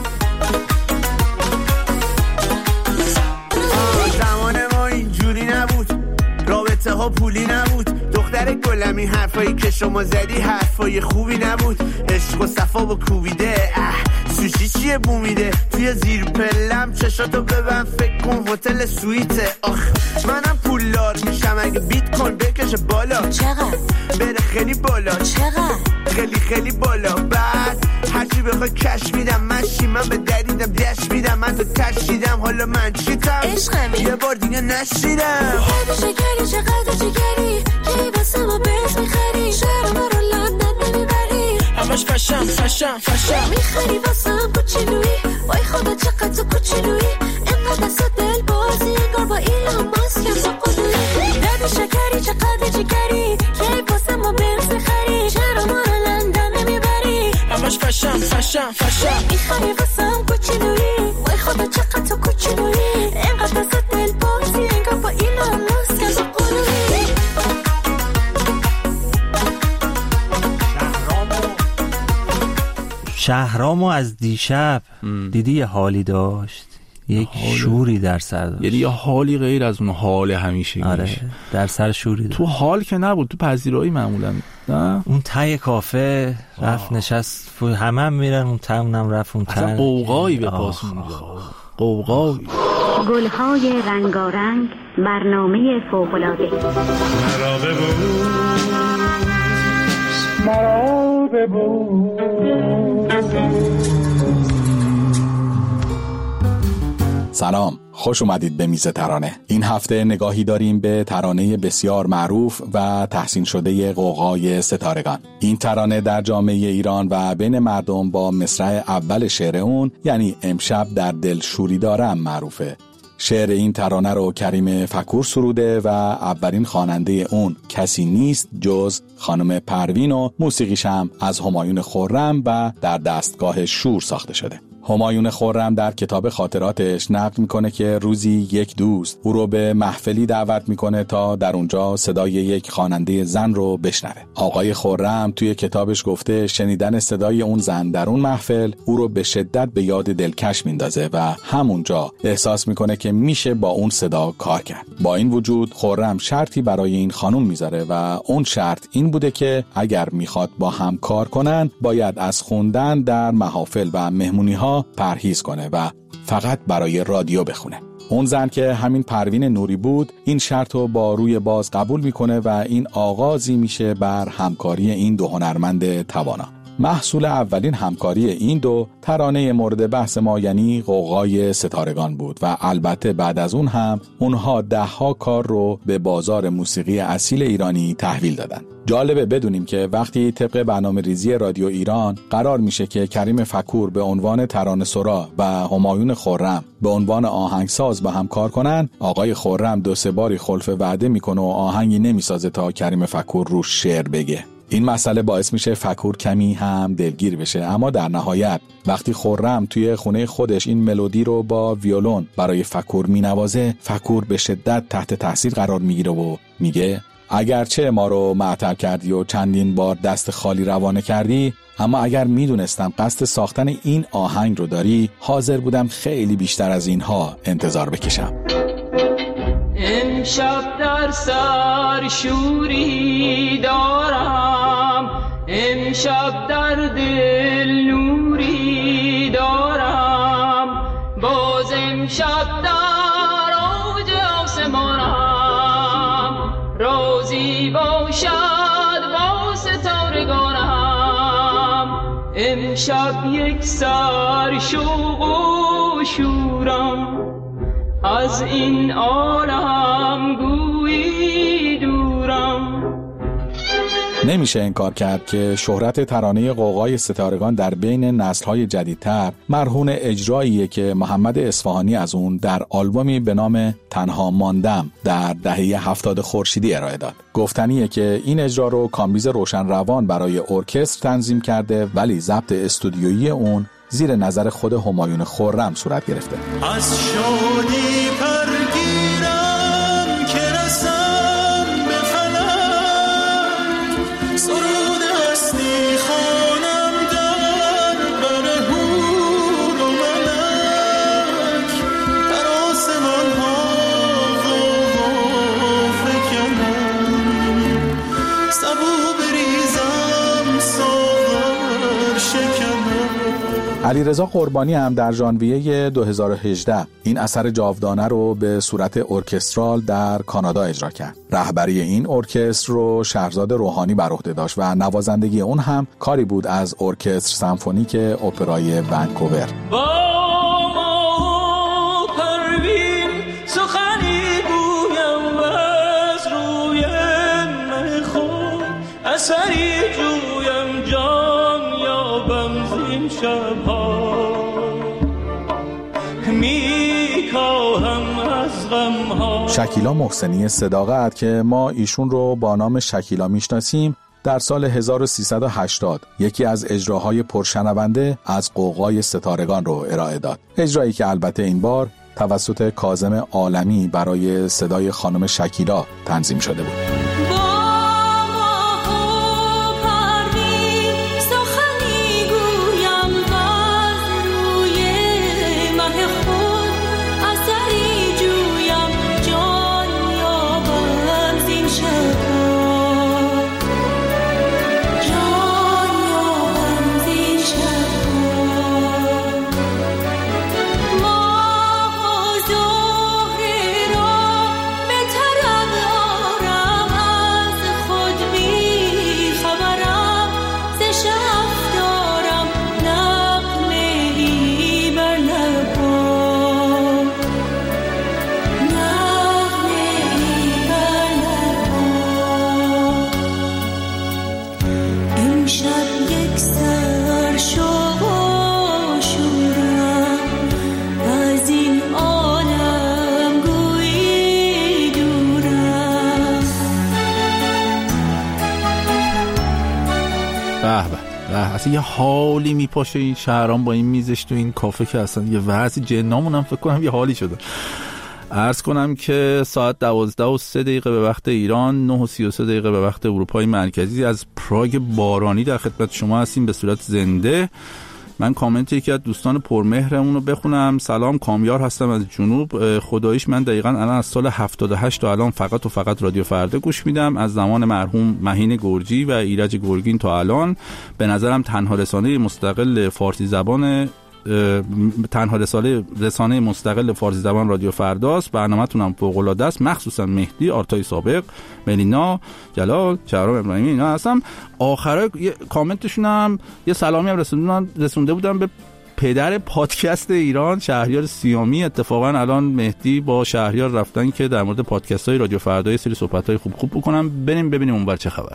رابطه ها پولی نبود دختر گلم، این حرفایی که شما زدی حرفای خوبی نبود. عشق و صفا با کوبیده سوشی چیه بومیده توی زیر پلم، چشاتو ببن فکر کن هتل سویته. آخ منم پولدار میشم اگه بیت کوین بکشه بالا. چقدر؟ بره خیلی بالا. چقدر؟ خیلی بالا. بعد هرچی بخوای کش میدم، من به دریدم دش میدم، من تو کشیدم حالا من چیتم یه بار دیگه نشیدم. شکری چقدر جگری کی واسه ما برس میخری، شهر ما رو لندن نمیبری، همش فشم میخری واسه هم کوچولویی، وای خدا چقدر تو کوچولویی، اینقدر دست دل بازی انگار با ایلان ماسک با قدویی. درد شکری چقدر جگری کی واسه ما برس میخری، شهر ما رو لندن نمیبری، همش فشم میخری واسه هم کوچولویی، وای خدا چقدر تو کوچولویی، اینقدر دست دل بازی انگار با ایلان ماسک با قدویی. شهرامو از دیشب دیدی یه حالی داشت، یک شوری در سر داشت، یعنی یه حالی غیر از اون حال همیشه. آره در سر شوری داشت. تو حال که نبود، تو پذیرایی معمولا. نه اون ته کافه رفت نشست، همه میرن اون ته، اونم رفت اون ته، اصلا قوقایی به پاس اونجا، قوقایی. گلهای رنگارنگ، برنامه فوق‌العاده. مرا ببوس سلام، خوش اومدید به میز ترانه. این هفته نگاهی داریم به ترانه بسیار معروف و تحسین شده غوغای ستارگان. این ترانه در جامعه ایران و بین مردم با مصرع اول شعر اون، یعنی امشب در دل شوری دارم، معروفه. شعر این ترانه رو کریم فکور سروده و اولین خواننده اون کسی نیست جز خانم پروین و موسیقیش هم از همایون خرم و در دستگاه شور ساخته شده. همایون خرم در کتاب خاطراتش نقل میکنه که روزی یک دوست او رو به محفلی دعوت میکنه تا در اونجا صدای یک خواننده زن رو بشنوه. آقای خرم توی کتابش گفته شنیدن صدای اون زن در اون محفل او رو به شدت به یاد دلکش میندازه و همونجا احساس میکنه که میشه با اون صدا کار کرد. با این وجود خرم شرطی برای این خانم میذاره و اون شرط این بوده که اگر میخواد با هم کار کنن باید از خوندن در محافل و مهمونی‌ها پرهیز کنه و فقط برای رادیو بخونه. اون زن که همین پروین نوری بود این شرط رو با روی باز قبول میکنه و این آغازی میشه بر همکاری این دو هنرمند توانا. محصول اولین همکاری این دو ترانه مورد بحث ما یعنی غوغای ستارگان بود و البته بعد از اون هم اونها 10 کار رو به بازار موسیقی اصیل ایرانی تحویل دادن. جالبه بدونیم که وقتی طبق برنامه‌ریزی رادیو ایران قرار میشه که کریم فکور به عنوان ترانه‌سرا و همایون خرم به عنوان آهنگساز با هم کار کنن، آقای خرم 2-3 باری خلف وعده میکنه و آهنگی نمیسازه تا کریم فکور روش شعر بگه. این مسئله باعث میشه فکور کمی هم دلگیر بشه، اما در نهایت وقتی خرم توی خونه خودش این ملودی رو با ویولون برای فکور مینوازه، فکور به شدت تحت تاثیر قرار میگیره و میگه اگرچه ما رو معطل کردی و چندین بار دست خالی روانه کردی، اما اگر میدونستم قصد ساختن این آهنگ رو داری، حاضر بودم خیلی بیشتر از اینها انتظار بکشم. امشب در سر شوری دارم، امشب در دل نوری دارم، باز امشب در اوج آسمانم، روزی باشد با ستارگانم. امشب یک سر شوق و شورم، از این عالم گویی دورم. نمیشه انکار کرد که شهرت ترانه غوغای ستارگان در بین نسل‌های جدیدتر مرهون اجراییه که محمد اصفهانی از اون در آلبومی به نام تنها ماندم در دهه 70 خورشیدی ارائه داد. گفتنیه که این اجرا رو کامبیز روشن روان برای ارکستر تنظیم کرده، ولی ضبط استودیویی اون زیر نظر خود همایون خرم صورت گرفته. از شادی پرگیرم که رسم به فلک، سرود هستی خوانم در بر حور و ملک، در آسمان ها فکنم، سبو بریزم ساغر شکنم. علیرضا قربانی هم در ژانویه 2018 این اثر جاودانه رو به صورت ارکسترال در کانادا اجرا کرد. رهبری این ارکستر رو شهرزاد روحانی بر عهده داشت و نوازندگی اون هم کاری بود از ارکستر سمفونیک اپرای ونکوور. با ما پروین سخنی گویم و از روی مه خود اثری جویم، جان یابم زین شبها، میکاهم از غمها. شکیلا محسنی صداقت که ما ایشون رو با نام شکیلا میشناسیم، در سال 1380 یکی از اجراهای پرشنونده از غوغای ستارگان رو ارائه داد. اجرایی که البته این بار توسط کاظم عالمی برای صدای خانم شکیلا تنظیم شده بود. اصلا یه حالی میپاشه این شهرام با این میزش تو این کافه که اصلا یه وضع جنامون هم فکر کنم یه حالی شده. عرض کنم که ساعت 12:03 به وقت ایران، 9:33 به وقت اروپای مرکزی از پراگ بارانی در خدمت شما هستیم به صورت زنده. من کامنت یکی از دوستان پرمهرمون رو بخونم. سلام، کامیار هستم از جنوب. خداییش من دقیقاً الان از سال 78 تا الان فقط و فقط رادیو فردا گوش میدم، از زمان مرحوم مهین گرجی و ایرج گرگین تا الان. به نظرم تنها رسانه مستقل فارسی زبان مستقل فارسی زبان رادیو فرداست. برنامه‌تون هم فوق‌العاده است، مخصوصا مهدی، آرتای سابق، ملینا، جلال، شهرام ابراهیمی اینا هستم. آخرای کامنتشون هم یه سلامی هم رسونده بودم به پدر پادکست ایران، شهریار سیامی. اتفاقا الان مهدی با شهریار رفتن که در مورد پادکست‌های رادیو فردا یه سری صحبت‌های خوب بکنم. بریم ببینیم اونور چه خبر.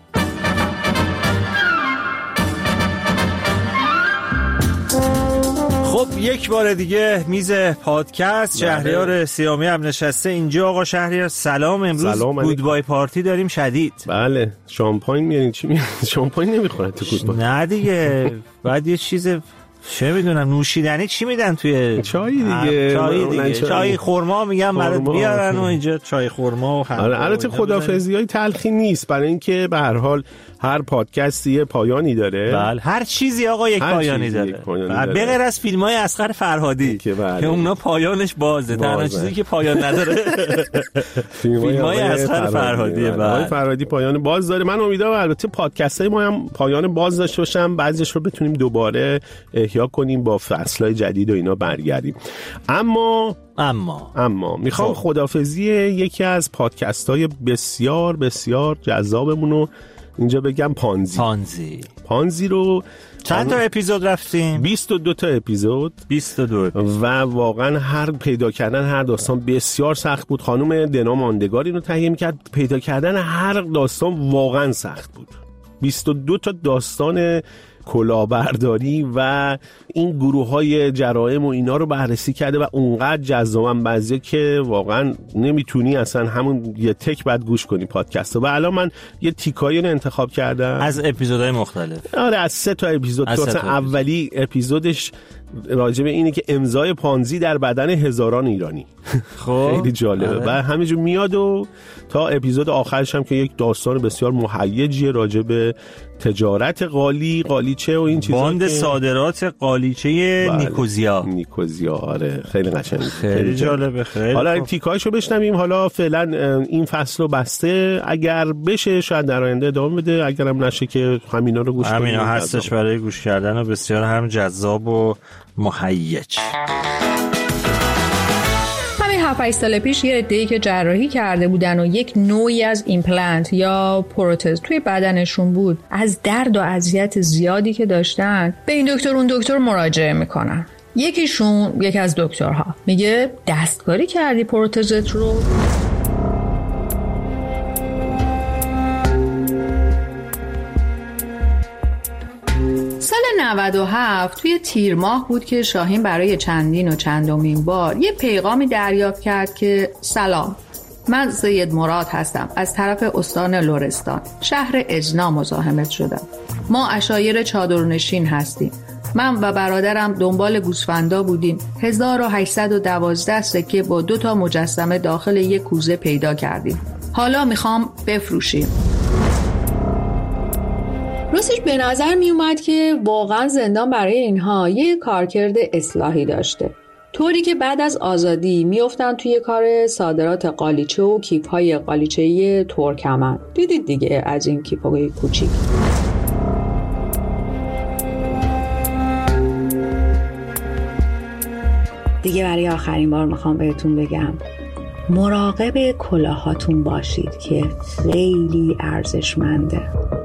خب یک بار دیگه میز پادکست شهریار سیامی هم نشسته اینجا. آقا شهریار سلام. امروز گودبای پارتی داریم شدید. بله. شامپاین میارین؟ چی میارین؟ شامپاین نمیخورن تو گودبای؟ نه دیگه بعد یه چیز چه میدونم نوشیدنی چی میدن توی چای دیگه. چای خرما میگن برات بیارن و اینجا چای خرما و البته خدافظی‌های تلخی نیست، برای اینکه به هر حال هر پادکستی یه پایانی داره. بله. هر چیزی آقا یک پایانی داره. به غیر از فیلم‌های اصغر فرهادی که اونا پایانش بازه. تنها چیزی که پایان نداره فیلم‌های اصغر فرهادیه. بله. فرهادی پایان باز داره. من امیدوارم البته پادکست‌های ما هم پایان باز داشته باشن، بعضیش رو بتونیم دوباره احیا کنیم با فصل‌های جدید و اینا برگردیم. اما میخوام خدافظی یکی از پادکست‌های بسیار بسیار جذابمون رو اینجا بگم. پانزی رو چند تا اپیزود رفتیم؟ 22 تا اپیزود. 22 و واقعا پیدا کردن هر داستان بسیار سخت بود. خانم دنا ماندگاری رو تهیه میکرد. پیدا کردن هر داستان واقعا سخت بود. 22 تا داستان کلاهبرداری و این گروه‌های جرایم و اینا رو بررسی کرده و اونقدر جذابن بعضی که واقعا نمیتونی اصلا همون یه تک بعد گوش کنی پادکست. و الان من یه تیکایی رو انتخاب کردم از اپیزودهای مختلف. آره از 3 تا اپیزود. اولی اپیزودش راجع به اینه که امضای پانزی در بدن هزاران ایرانی. خب خیلی جالبه. و همینجور میاد و تا اپیزود آخرش هم که یک داستان بسیار مهیجیه راجع به تجارت قالیچه و این چیزا، باند صادرات قالیچه نیکوزیا. آره خیلی قشنگه، خیلی جالبه. خیلی حالا این تیکایشو بشنویم. حالا فعلا این فصل رو بسته، اگر بشه شاید در آینده ادامه بده، اگرم نشه که همینا رو گوش کنیم. همینا هستش برای گوش کردن و بسیار هم جذاب و مهیج. 7-8 سال پیش یه عده‌ای که جراحی کرده بودن و یک نوعی از ایمپلنت یا پروتز توی بدنشون بود، از درد و اذیت زیادی که داشتن به این دکتر اون دکتر مراجعه میکنن. یکی از دکترها میگه دستکاری کردی پروتزت رو؟ سال 97 توی تیر ماه بود که شاهین برای چندمین بار یه پیغامی دریافت کرد که سلام، من سید مراد هستم، از طرف استان لرستان شهر اجنا مزاحمت شدم. ما عشایر چادرنشین هستیم. من و برادرم دنبال گوسفندا بودیم. 1812 سکه با 2 تا مجسمه داخل یک کوزه پیدا کردیم. حالا میخوام بفروشیم. راستش به نظر می اومد که واقعا زندان برای اینها یه کارکرد اصلاحی داشته، طوری که بعد از آزادی میافتن توی کار صادرات قالیچه و کیف‌های قالیچه‌ای ترکمن. دیدید دیگه از این کیف‌های کوچیک. دیگه برای آخرین بار میخوام بهتون بگم مراقب کلاهاتون باشید که خیلی ارزشمنده.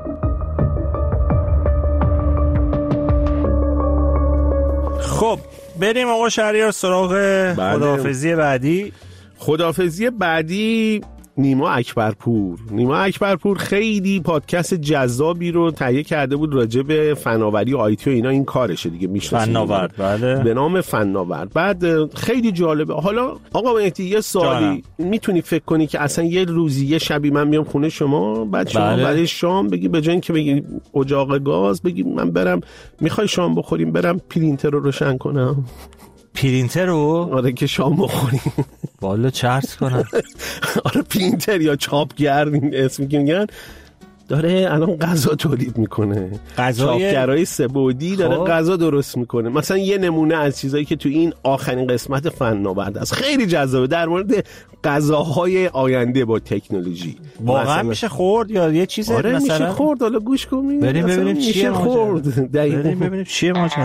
خب بریم آقا شهریار سراغ خداحافظی بعدی. خداحافظی بعدی نیما اکبرپور خیلی پادکست جذابی رو تهیه کرده بود راجع به فناوری و آیتی و اینا. این کارشه دیگه، میشناسید فناورد، بله، به نام فناورد. بعد خیلی جالبه. حالا آقا مهدی یه سوالی، میتونی فکر کنی که اصلا یه روزی یه شبی من بیام خونه شما، بعد شما برای شام بگی به جای اینکه بگی اجاق گاز، بگی من برم میخوای شام بخوریم، برم پرینتر رو روشن کنم؟ پرینتر رو؟ آره که شام بخوریم. والا چرت کنم. آره پرینتر یا چاپگر این اسمی که میگن داره الان غذا تولید میکنه، چاپگرای سه‌بعدی داره غذا درست میکنه. مثلا یه نمونه از چیزایی که تو این آخرین قسمت فناورد است خیلی جذابه، در مورد غذاهای آینده با تکنولوژی. واقعا میشه خورد یا یه چیز آره مثلا میشه خورد؟ حالا گوش کنیم بریم ببینیم چیه خورد. بریم ببینیم چیه ماجرا.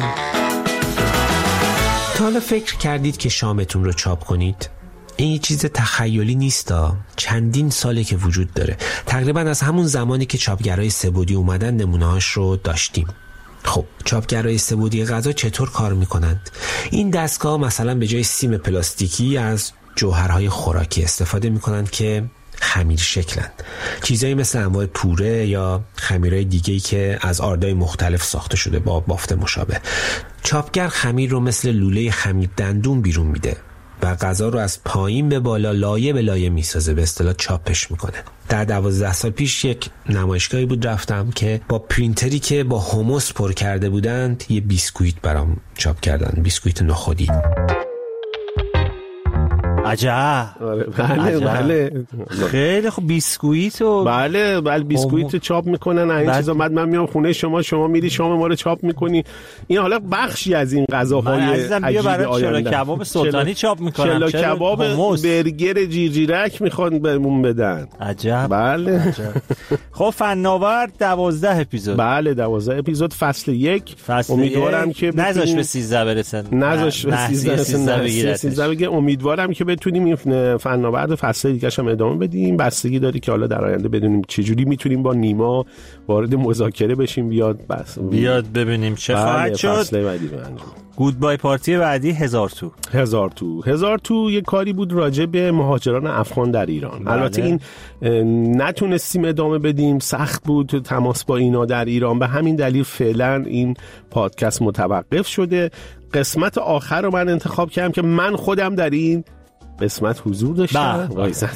تا حالا فکر کردید که شامتون رو چاپ کنید؟ این یه چیز تخیلی نیستا، چندین ساله که وجود داره. تقریبا از همون زمانی که چاپگرای سه‌بعدی اومدن نمونه‌هاش رو داشتیم. خب چاپگرای سه‌بعدی غذا چطور کار میکنند؟ این دستگاه مثلا به جای سیم پلاستیکی از جوهرهای خوراکی استفاده میکنند که خمیر شکلند. چیزایی مثل انواع پوره یا خمیرهای دیگه‌ای که از آردای مختلف ساخته شده با بافت مشابه. چاپگر خمیر رو مثل لوله خمیر دندون بیرون میده و غذا رو از پایین به بالا لایه به لایه میسازه، به اصطلاح چاپش میکنه. در 12 سال پیش یک نمایشگاهی بود رفتم که با پرینتری که با هموس پر کرده بودند یه بیسکویت برام چاپ کردن، بیسکویت نخودی. عجب. بله خیلی خوب. بیسکویت و بله بیسکویت چاپ میکنن این چیزا. بعد من میام خونه شما میری شام ما رو چاپ میکنی. این حالا بخشی از این غذاهای عجیب آینده. کباب سلطانی چاپ میکنن، کباب برگر جیرجیرک میخوان بهمون بدن. عجب. بله خب فناورد 12 اپیزود. بله 12 اپیزود فصل 1. امیدوارم که نذاش به 13 برسن. نذاش به 13 بگه. امیدوارم که بتونیم این فناورد فصل دیگه هم ادامه بدیم. بستگی داره که حالا در آینده بدونیم چجوری میتونیم با نیما وارد مذاکره بشیم، بیاد ببینیم چه خواهد شد. گودبای پارتی بعدی 1000 تو یه کاری بود راجع به مهاجران افغان در ایران. البته این نتونستیم ادامه بدیم، سخت بود تماس با اینا در ایران، به همین دلیل فعلا این پادکست متوقف شده. قسمت آخر رو من انتخاب کردم که من خودم در این قسمت حضور داشتم.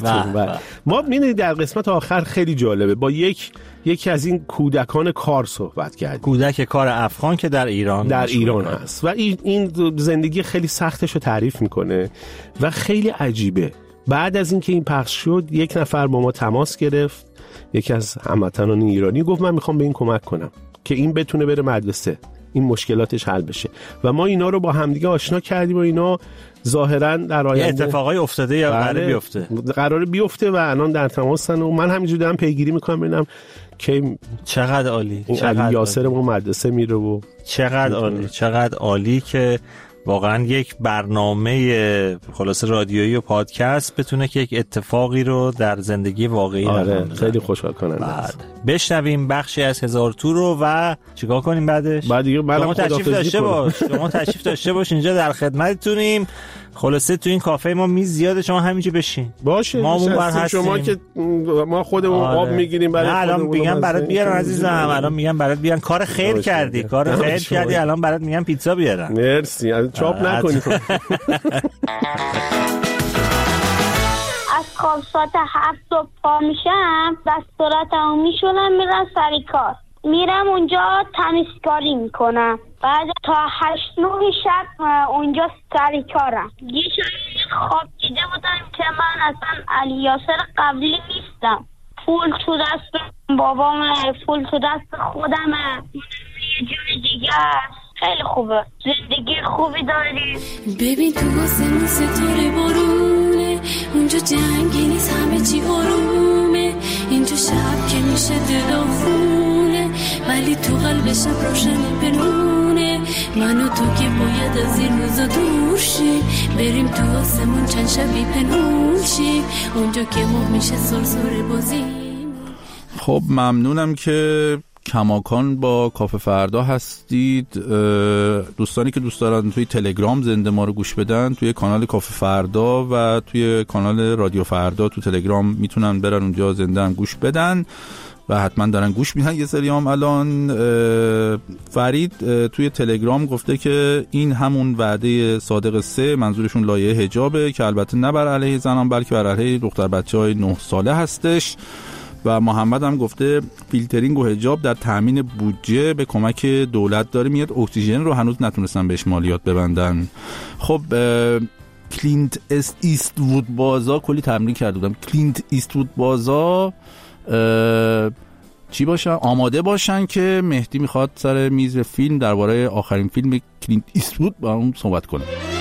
ما می‌بینید در قسمت آخر خیلی جالبه، با یکی از این کودکان کار صحبت کردیم. کودک کار افغان که در ایران هست و این زندگی خیلی سختش رو تعریف میکنه و خیلی عجیبه. بعد از اینکه این پخش شد یک نفر با ما تماس گرفت، یکی از هموطنان ایرانی، گفت من میخوام به این کمک کنم که این بتونه بره مدرسه، این مشکلاتش حل بشه. و ما اینا رو با همدیگه آشنا کردیم و اینا ظاهرا در آینده اتفاقای افتاده یا قراره بیفته و الان در تماسن و من همینجوری دارم پیگیری میکنم ببینم که چقدر عالی. علی یاسر ما مدرسه میره و چقدر عالی که واقعا یک برنامه خلاص رادیویی و پادکست بتونه که یک اتفاقی رو در زندگی واقعی خیلی خوشحال کننده است. بشنویم بخشی از 1000 تو رو و چیکار کنیم بعدش؟ بعد دیگه شما تشریف داشته باش اینجا در خدمتتونیم. خلاصه تو این کافه ما میز زیاده، شما همینجا بشین باشه. ما شما که ما خودمون آب میگیریم برای الان میگم برات بیارن عزیزم، الان میگم برات بیارن. کار خیر کردی الان برات میگم پیتزا بیارن. مرسی. چاپ نکنی. از خواب ساعت 7 صبح پا میشم، دستوراتمو میشونم، میرم سر کار. میرم اونجا تمیزکاری میکنم. بعد تا 8-9 شب اونجا سر کارم. یه خواب دیده بودم که من اصلا علی یاسر قبلی نیستم. پول تو دست بابامه، پول تو دست خودمه، یه جور دیگه است. خیلی خوبه، زندگی خوبی داری. ببین تو آسمون ستاره بارونه، اونجا جنگی نیست، همه چی آرومه. اینجا شب که میشه دل خونه، ولی تو قلب شب روشن بنونه. من و تو که باید از این روزا دور شیم، بریم تو آسمون چند شبی پنهون شیم، اونجا که ماه میشه سرسره بازی. خب ممنونم که کماکان با کافه فردا هستید. دوستانی که دوست دارن توی تلگرام زنده ما رو گوش بدن، توی کانال کافه فردا و توی کانال رادیو فردا تو تلگرام میتونن برن اونجا زنده هم گوش بدن و حتما دارن گوش میدن. یه سری هم الان فرید توی تلگرام گفته که این همون وعده صادق 3، منظورشون لایحه حجابه که البته نه بر علیه زنان بلکه بر علیه دختر بچه‌های 9 ساله هستش. و محمد هم گفته فیلترینگ و حجاب در تامین بودجه به کمک دولت داره میاد. اکسیژن رو هنوز نتونستن بهش مالیات ببندن. خب کلینت ایستوود بازا کلی تمرین کرده بودم. کلینت ایستوود بازا چی باشن؟ آماده باشن که مهدی میخواد سر میز فیلم درباره آخرین فیلم کلینت ایستوود با اون صحبت کنه.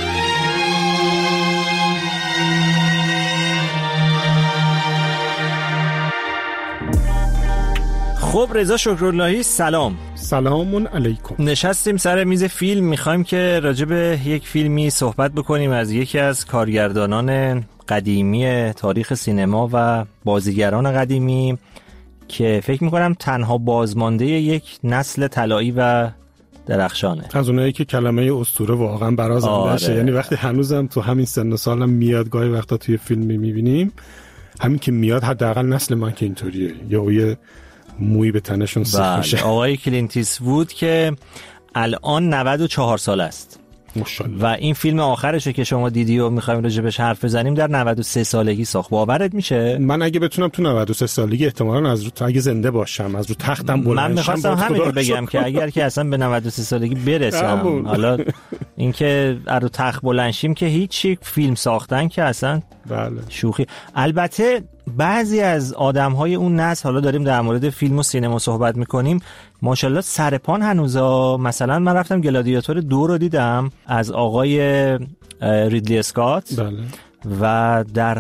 خب رضا شکراللهی سلام. سلام علیکم. نشستیم سر میز فیلم، میخوایم که راجع به یک فیلمی صحبت بکنیم از یکی از کارگردانان قدیمی تاریخ سینما و بازیگران قدیمی که فکر میکنم تنها بازمانده یک نسل طلایی و درخشانه. از اونایی که کلمه اسطوره واقعا برازنده‌شه. یعنی وقتی هنوزم تو همین سن و سالم میاد، گاهی وقتا توی فیلم میبینیم همین که میاد، حداقل نسل من که اینطوریه، یا موی به تنشون سیخ میشه. آقای کلینت ایستوود که الان 94 سال است و این فیلم آخرشه که شما دیدی و میخوایم راجبش حرف بزنیم در 93 سالگی ساخت. باورت میشه؟ من اگه بتونم تو 93 سالگی احتمالاً از رو اگه زنده باشم از رو تختم بلند شم. من میخواستم همین رو بگم که اگر که اصلا به 93 سالگی برسم، حالا اینکه از رو تخت بلند شیم که هیچی، فیلم ساختن که اصلا بله شوخی. البته بعضی از آدم‌های اون نسل، حالا داریم در مورد فیلم و سینما صحبت می‌کنیم، ماشاءالله سرپان هنوزا. مثلا من رفتم گلادیاتور 2 رو دیدم از آقای ریدلی اسکات. بله. و در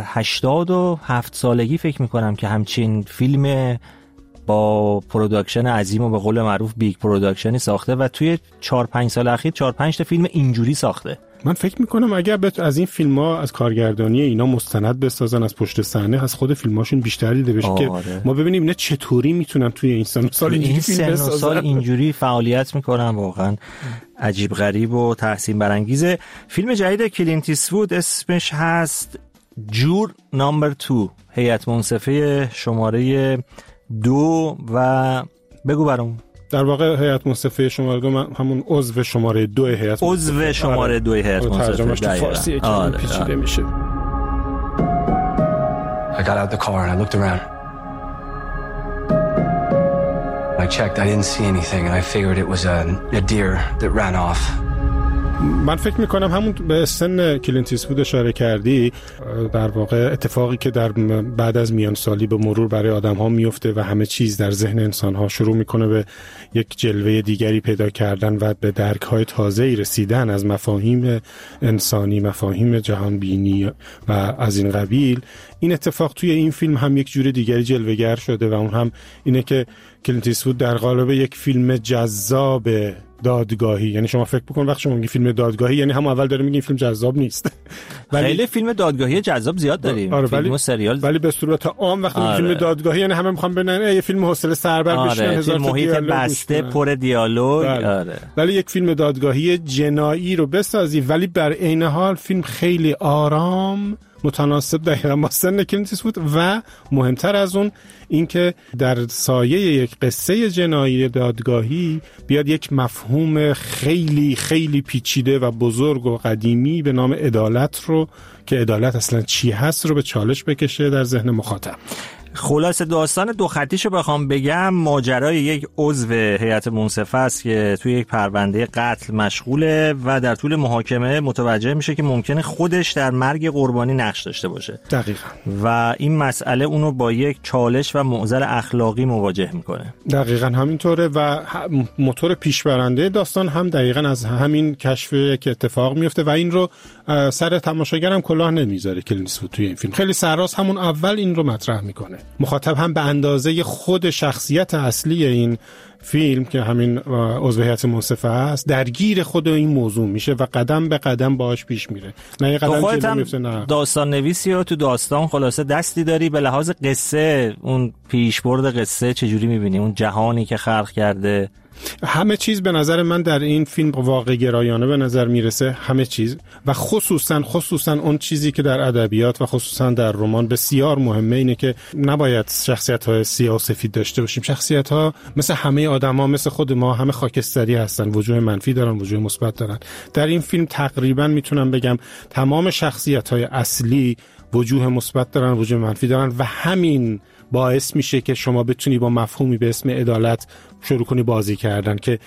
87 سالگی فکر می‌کنم که همچین فیلم با پروداکشن عظیم و به قول معروف بیگ پروداکشنی ساخته و توی 4-5 سال اخیر 4-5 تا فیلم اینجوری ساخته. من فکر میکنم اگر از این فیلم ها، از کارگردانی اینا مستند بسازن، از پشت صحنه، از خود فیلماشون بیشتر دیده بشه که ما ببینیم اینا چطوری میتونن توی این سن و سال اینجوری فیلم بسازن، سال اینجوری فعالیت میکنن. واقعا عجیب غریب و تحسین برانگیزه. فیلم جدید کلینت ایستوود اسمش هست جور نمبر 2، هیئت منصفه شماره 2. و بگو برام. در واقع هیئت منصفه شماره 2 همون عضو شماره 2 هیئت منصفه. عضو شماره 2 هیئت منصفه. ترجمهش تو فارسی که پیچیده میشه. I got out the car and I looked around. I checked. I didn't see anything and I figured it was a deer that ran off. من فکر میکنم همون به سن کلینت ایستوود اشاره کردی، در واقع اتفاقی که در بعد از میانسالی به مرور برای آدم ها میفته و همه چیز در ذهن انسان ها شروع میکنه به یک جلوه دیگری پیدا کردن و به درک های تازه‌ای رسیدن از مفاهیم انسانی، مفاهیم جهان بینی و از این قبیل. این اتفاق توی این فیلم هم یک جور دیگری جلوه‌گر شده و اون هم اینه که کلینت ایستوود در قالب یک فیلم جذاب دادگاهی، یعنی شما فکر بکن وقتی شما میگی فیلم دادگاهی یعنی هم اول داره میگین فیلم جذاب نیست. خیلی فیلم دادگاهی جذاب زیاد داریم. فیلم و سریال. ولی به صورت عام وقتی فیلم دادگاهی یعنی همه میخوان ببینن یه فیلم حوصله سربر بشن، هزار تا محیط بسته پر دیالوگ. ولی یک فیلم دادگاهی جنایی رو بسازی ولی بر عین حال فیلم خیلی آرام، متناسب دقیقا با سن کلینت ایستوود و مهمتر از اون اینکه در سایه یک قصه جنایی دادگاهی بیاد یک مفهوم خیلی خیلی پیچیده و بزرگ و قدیمی به نام عدالت رو، که عدالت اصلا چی هست، رو به چالش بکشه در ذهن مخاطب. خلاصه داستان دو خطیشو بخوام بگم، ماجرای یک عضو هیئت منصفه است که توی یک پرونده قتل مشغوله و در طول محاکمه متوجه میشه که ممکنه خودش در مرگ قربانی نقش داشته باشه. دقیقاً. و این مسئله اونو با یک چالش و معضل اخلاقی مواجه میکنه. دقیقاً همینطوره و موتور پیشبرنده داستان هم دقیقاً از همین کشفه که اتفاق میفته و این رو سر تماشاگرم کلاه نمیذاره کلینت ایستوود توی این فیلم. خیلی سرراست همون اول این رو مطرح میکنه. مخاطب هم به اندازه خود شخصیت اصلی این فیلم که همین عضو هیئت منصفه است درگیر خود این موضوع میشه و قدم به قدم باهاش پیش میره. نه یه قدم جلو میفته. نه داستان نویسی و تو داستان خلاصه دستی داری. به لحاظ قصه اون پیشبرد قصه چجوری میبینی؟ اون جهانی که خلق کرده، همه چیز به نظر من در این فیلم واقع گرایانه به نظر میرسه، همه چیز، و خصوصا اون چیزی که در ادبیات و خصوصا در رمان بسیار مهمه اینه که نباید شخصیت‌های سیاه و سفید داشته باشیم. شخصیت‌ها مثل همه آدم‌ها، مثل خود ما، همه خاکستری هستن، وجوه منفی دارن، وجوه مثبت دارن. در این فیلم تقریبا میتونم بگم تمام شخصیت‌های اصلی وجوه مثبت دارن، وجوه منفی دارن و همین باعث میشه که شما بتونی با مفهومی به اسم عدالت شروع کنی بازی کردن که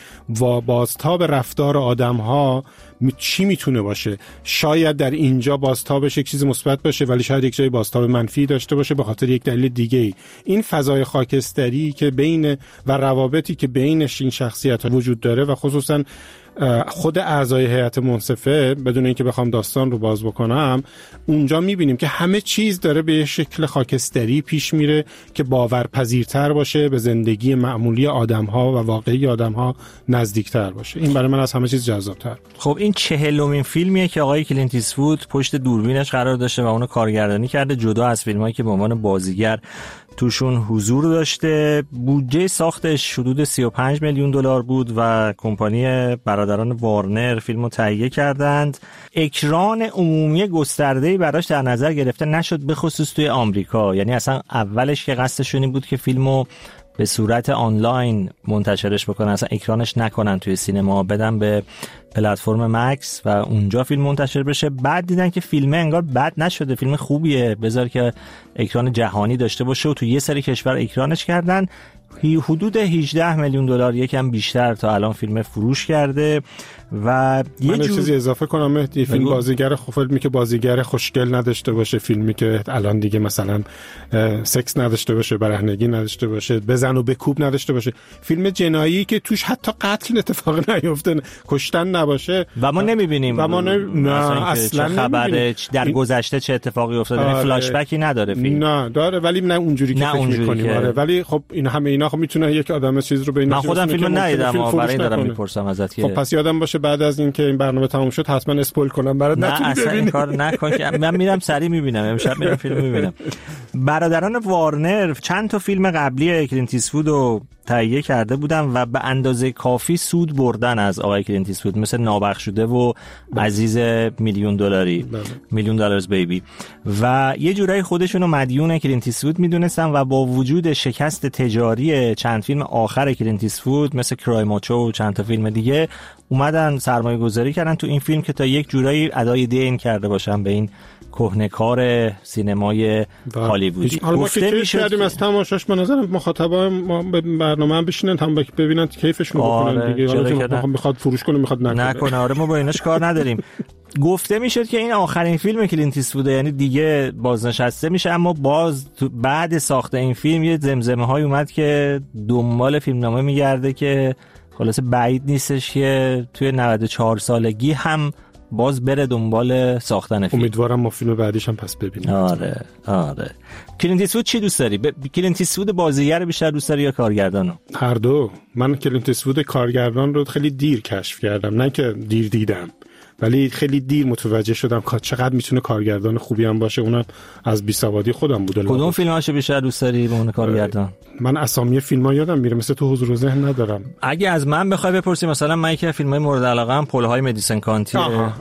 بازتاب رفتار آدم‌ها چی میتونه باشه. شاید در اینجا بازتابش یک چیز مثبت باشه ولی شاید یک جای بازتاب منفی داشته باشه به خاطر یک دلیل دیگه‌ای. این فضای خاکستری که بین و روابطی که بینش این شخصیت‌ها وجود داره و خصوصا خود اعضای هیئت منصفه، بدون اینکه بخوام داستان رو باز بکنم، اونجا میبینیم که همه چیز داره به شکل خاکستری پیش میره که باورپذیرتر باشه، به زندگی معمولی آدم‌ها و واقعی آدم‌ها نزدیکتر باشه. این برای من از همه چیز جذاب‌تر. خب این 40مین فیلمیه که آقای کلینت ایستوود پشت دوربینش قرار داشته و اونو کارگردانی کرده، جدا از فیلمایی که به عنوان بازیگر توشون حضور داشته. بودجه ساختش حدود 35 میلیون دلار بود و کمپانی برادران وارنر فیلمو تهیه کردند. اکران عمومی گسترده‌ای براش در نظر گرفته نشد، به خصوص توی آمریکا. یعنی اصلا اولش که قصدشون این بود که فیلمو به صورت آنلاین منتشرش بکنن، اصلا اکرانش نکنن توی سینما، بدن به پلتفرم مکس و اونجا فیلم منتشر بشه. بعد دیدن که فیلم انگار بد نشده، فیلم خوبیه، بذار که اکران جهانی داشته باشه و تو یه سری کشور اکرانش کردن. حدود 18 میلیون دلار، یکم بیشتر تا الان فیلم فروش کرده. و یه چیزی اضافه کنم، مهدی، فیلم بازیگر فیلمی که بازیگر خوشگل نداشته باشه، فیلمی که الان دیگه مثلا سکس نداشته باشه، برهنگی نداشته باشه، بزن و بکوب نداشته باشه، فیلم جنایی که توش حتی قتل اتفاق نیفته، کشتن نباشه و ما نمیبینیم و ما نه اصلا چه خبره در گذشته چه اتفاقی افتاده. فلاش بکی نداره فیلم، نه داره ولی نه اونجوری که فکر می‌کنیم. آره ولی خب این همه اینا خب میتونه یک آدم چیز رو بین من خودم فیلم ندیدم، برای دارم میپرسم ازت که خب پس یادم باشه بعد از اینکه این برنامه تموم شد حتما اسپویل کنم برات، نتونی ببینی. این کار نکن که من میرم سری میبینم، امشب میرم فیلم میبینم. برادران وارنر چند تا فیلم قبلی کلینت ایستوود رو تهیه کرده بودن و به اندازه کافی سود بردن از آقای کلینت ایستوود، مثل نابخشوده و عزیز میلیون دلاری، میلیون دلارز بیبی، و یه جورایی خودشونو مدیون کلینت ایستوود میدونستن و با وجود شکست تجاری چند فیلم آخر کلینت ایستوود مثل کرایماچو و چند تا فیلم دیگه، اومدن سرمایه گذاری کردن تو این فیلم که تا یک جورایی ادای دین کرده باشن به این کهنه‌کار سینمای هالیوودی. گفته میشه کردیم از تماشاش به نظر مخاطبا ما به برنامه هم بشینن هم ببینن کیفشون بکنن دیگه. حالا میخواد فروش کنه میخواد نکنه. آره ما با ایناش کار نداریم. گفته میشد که این آخرین فیلم کلینت ایستوود، یعنی دیگه بازنشسته میشه، اما باز بعد ساخت این فیلم یه زمزمه‌های اومد که دنبال فیلمنامه میگرده که خلاصه بعید نیستش که توی 94 سالگی هم باز بره دنبال ساختن فیلم. امیدوارم ما فیلم بعدیش هم پس ببینیم. آره. کلینت ایستوود چی دوست داری؟ کلینت ایستوود بازیگر بیشتر دوست داری یا کارگردانو؟ هر دو. من کلینت ایستوود کارگردان رو خیلی دیر کشف کردم، نه که دیر دیدم، ولی خیلی دیر متوجه شدم که چقدر میتونه کارگردان خوبی هم باشه. اونم از بیسوادی خودم بوده. کدوم فیلماشو بیشتر دوست داری به عنوان کارگردان؟ من اسامی فیلم‌ها یادم میره، مثل تو حضور ذهن ندارم. اگه از من بخوای بپرسی، مثلا من یکی از فیلم‌های مورد علاقه‌ام پل‌های مدیسن کانتی.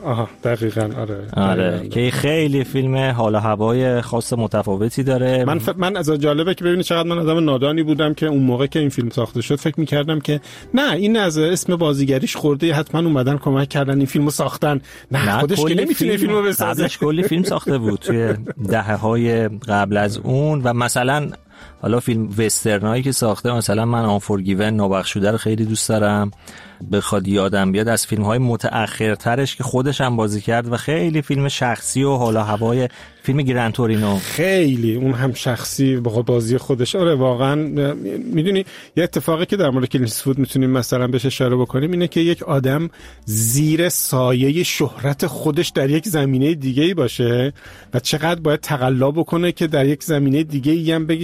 دقیقاً. آره که خیلی فیلم حال و هوای خاص متفاوتی داره. من از جالبه که ببینید چقدر من آدم نادانی بودم که اون موقع که این فیلم ساخته شد فکر می‌کردم که نه این از اسم بازیگریش خورده، حتما اومدن کمک کردن این فیلمو ساختن. نه خودش که نمیتونه فیلمو بسازه. قبلش کلی فیلم ساخته بود توی دهه‌های قبل از اون، و مثلا حالا فیلم وسترنایی که ساخته، مثلا من آنفورگیون، نابخشوده رو خیلی دوست دارم. بخواد یادم بیاد از فیلم‌های متأخرترش که خودش هم بازی کرد و خیلی فیلم شخصی و حالا هوای فیلم گران تورینو، خیلی اون هم شخصی با بازی خودش. آره واقعا میدونی یه اتفاقی که در مورد کلینت ایستوود میتونیم مثلا بهش اشاره بکنیم اینه که یک آدم زیر سایه شهرت خودش در یک زمینه دیگه‌ای باشه و چقدر باید تقلا بکنه که در یک زمینه دیگه‌ای هم بگه که آقا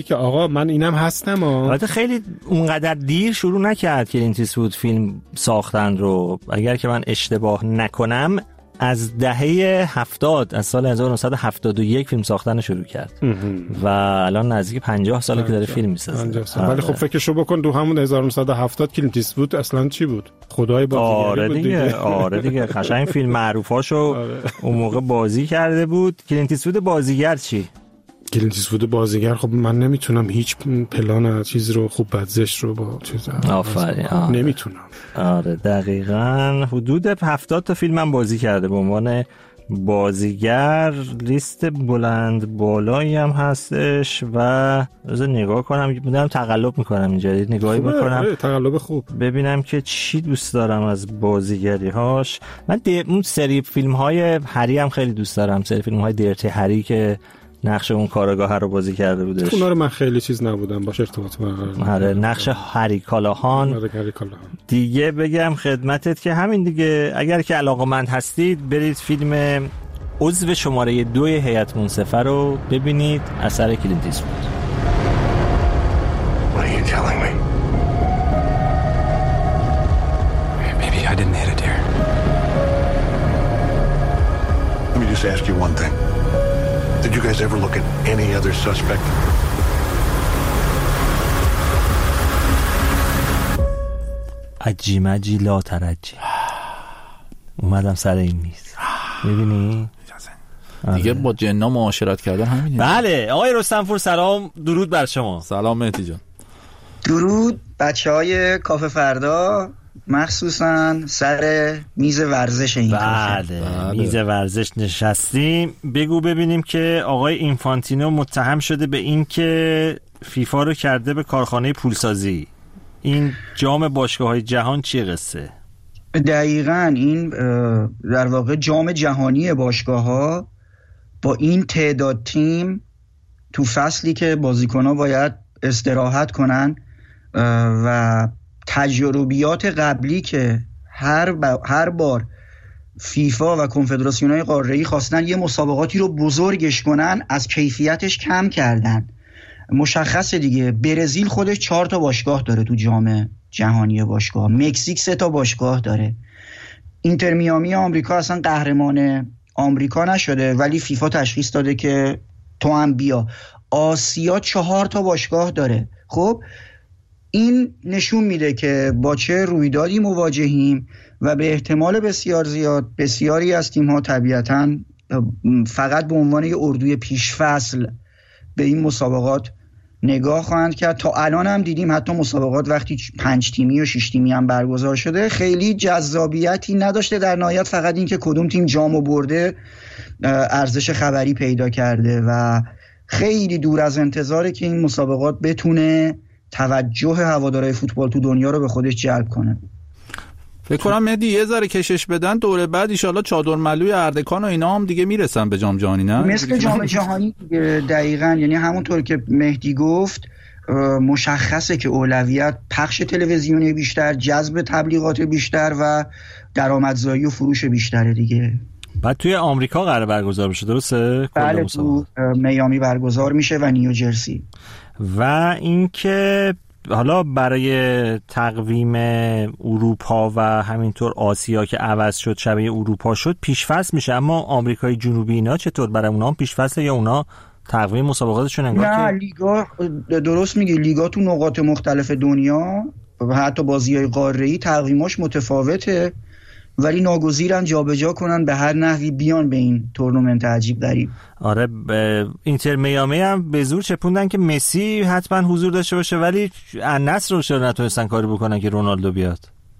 آقا من اینم هستم. البته خیلی اونقدر دیر شروع نکرد کلینت ایستوود فیلم ساختن رو. اگر که من اشتباه نکنم از دهه 70 از سال 1971 فیلم ساختن شروع کرد و الان نزدیک 50 ساله که داره فیلم میسازه. ولی خب فکرشو بکن تو همون 1970 کلینت ایستوود اصلا چی بود؟ خدای بازیگری بود دیگه. آره دیگه قشنگ فیلم معروفاشو اون موقع بازی کرده بود. کلینت ایستوود بازیگر چی؟ کلینت ایستوود بازیگر خب من نمیتونم هیچ پلان چیز رو خوب بدزش رو با چیز آفرین نمیتونم. آره دقیقاً حدود 70 تا فیلم هم بازی کرده به عنوان بازیگر. لیست بلند بالایی هم هستش و از نگاه کنم میدونم تقلب میکنم اینجا نگاهی بکنم تقلب خوب ببینم که چی دوست دارم از بازیگری هاش. من اون سری فیلم های هری هم خیلی دوست دارم، سری فیلم های دیرتی هری که نقش اون کاراگاه رو بازی کرده بودش. اونا رو من خیلی چیز نبودم باشه ارتباط آره نقش هری کالاهان. دیگه بگم خدمتت که همین دیگه اگر که علاقه‌مند هستید برید فیلم عضو شماره 2 هیئت منصفه رو ببینید، اثر کلینت ایستوود. What are you telling me? Maybe I didn't hit a deer. Let me just ask you one thing. Did you guys ever look at any other suspect? عجی مجی لا ترجی. اومدم سر این میز. میبینی؟ دیگه با جنا معاشرت کردن همینه. بله آقای رستمپور سلام، درود بر شما. سلام مهدی جان. درود بچهای کافه فردا، مخصوصا سر میز ورزش این بله میز ورزش نشستیم. بگو ببینیم که آقای اینفانتینو متهم شده به این که فیفا رو کرده به کارخانه پولسازی. این جام باشگاه‌های جهان چی قصه؟ دقیقاً این در واقع جام جهانی باشگاه‌ها با این تعداد تیم تو فصلی که بازیکن‌ها باید استراحت کنن و تجربیات قبلی که هر بار فیفا و کنفدراسیون‌های قاره‌ای خواستن یه مسابقاتی رو بزرگش کنن از کیفیتش کم کردن. مشخصه دیگه برزیل خودش 4 تا باشگاه داره تو جام جهانی باشگاه، مکزیک 3 تا باشگاه داره، اینتر میامی آمریکا اصلا قهرمان آمریکا نشده ولی فیفا تشخیص داده که تو هم بیا. آسیا 4 تا باشگاه داره. خب این نشون میده که با چه رویدادی مواجهیم و به احتمال بسیار زیاد بسیاری از تیم‌ها طبیعتاً فقط به عنوان یه اردوی پیشفصل به این مسابقات نگاه خواهند کرد. تا الان هم دیدیم حتی مسابقات وقتی 5 تیمی و 6 تیمی هم برگزار شده خیلی جذابیتی نداشته، در نهایت فقط این که کدوم تیم جامو برده ارزش خبری پیدا کرده و خیلی دور از انتظاره که این مسابقات بتونه توجه هوادارهای فوتبال تو دنیا رو به خودش جلب کنه. فکر کنم مهدی یه ذره کشش بدن دوره بعد ان شاءالله چادر ملوی اردکان و اینا هم دیگه میرسن به جام جهانی، نه؟ مثل جام جهانی دقیقاً، یعنی همونطور که مهدی گفت مشخصه که اولویت پخش تلویزیونی بیشتر، جذب تبلیغات بیشتر و درآمدزایی و فروش بیشتره دیگه. بعد توی آمریکا قراره برگزار بشه درسته؟ بله تو میامی برگزار میشه و نیوجرسی. و اینکه حالا برای تقویم اروپا و همینطور آسیا که عوض شد شبیه اروپا شد پیش‌فصل میشه، اما آمریکای جنوبی اینا چطور؟ برای اونا هم پیش‌فصل یا اونا تقویم مسابقاتشون انگار نه که لیگا درست میگی، لیگا تو نقاط مختلف دنیا و حتی بازی‌های قاره‌ای تقویماش متفاوته ولی ناگزیرن جابجا کنن به هر نحوی بیان به این تورنمنت عجیب غریب. آره اینتر میامی هم به زور چپوندن که مسی حتما حضور داشته باشه ولی النصر رو چرا نتونستن کاری بکنن که رونالدو بیاد.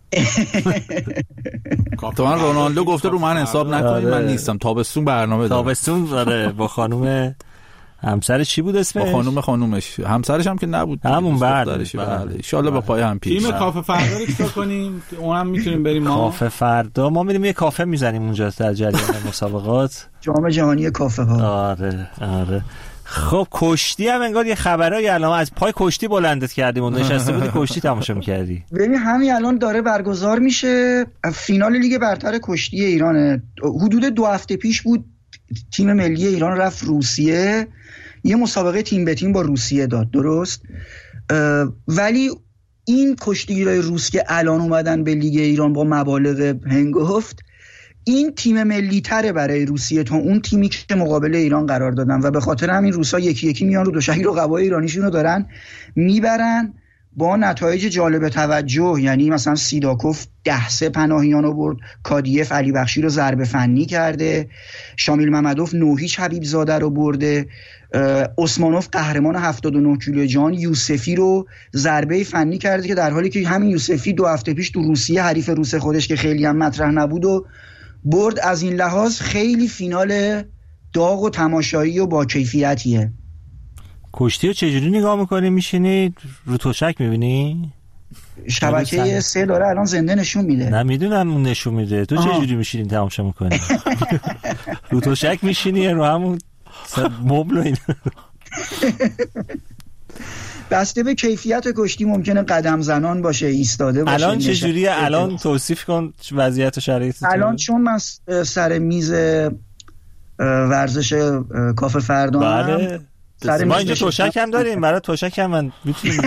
کاپیتان رونالدو گفته رو من حساب نکنید، من نیستم، تابستون برنامه دارم. تابستون داره با خانم همسر چی بود اسمش؟ با خانومش، همسرش هم که نبود همون بله ان شاءالله با پای هم پیش. تیم کافه فردا رو چیکار کنیم؟ اونم میتونیم بریم ما کافه فردا ما میریم یه کافه میزنیم اونجا در جریان مسابقات جام جهانی کافه ها. آره خب کشتی هم انگار یه خبرای الان از پای کشتی بلندت کردیم اون نشسته بودی کشتی تماشا می‌کردی. ببین همین الان داره برگزار میشه فینال لیگ برتر کشتی ایران. حدود 2 هفته پیش بود تیم ملی ایران رفت روسیه، یه مسابقه تیم به تیم با روسیه داد، درست؟ ولی این کشتیگیرای روس که الان اومدن به لیگ ایران با مبالغ هنگفت، این تیم ملی تره برای روسیه تا اون تیمی که مقابل ایران قرار دادن و به خاطر همین روسا یکی یکی میان رو دوشک رقبای ایرانیشون رو دارن میبرن با نتایج جالب توجه. یعنی مثلا سیداکوف 10-3 پناهیان رو برد، کادیف علی بخشی رو ضربه فنی کرده، شامیل ممدوف 9-0 حبیب زاده رو برده، عثمانوف قهرمان 79 کیلو جان یوسفی رو ضربه فنی کرده که در حالی که همین یوسفی 2 هفته پیش تو روسیه حریف روس خودش که خیلی هم مطرح نبود و برد. از این لحاظ خیلی فینال داغ و تماشایی و با کیفیتیه. کشتی رو چجوری نگاه میکنی؟ میشینی رو تشک میبینی؟ شبکه 3 داره الان زنده نشون میده. نه میدونم اون نشون میده. تو چجوری میشینی تماشا میکنی؟ رو تشک میشینی رو همون مبل و این؟ بسته به کیفیت کشتی ممکنه قدم زنان باشه، ایستاده باشه. الان چجوریه؟ الان توصیف کن وضعیت و شرایط. الان چون من سر میز ورزش کافه فردا بله ما اینجا توشک هم داریم، برای توشک هم من میتونیم.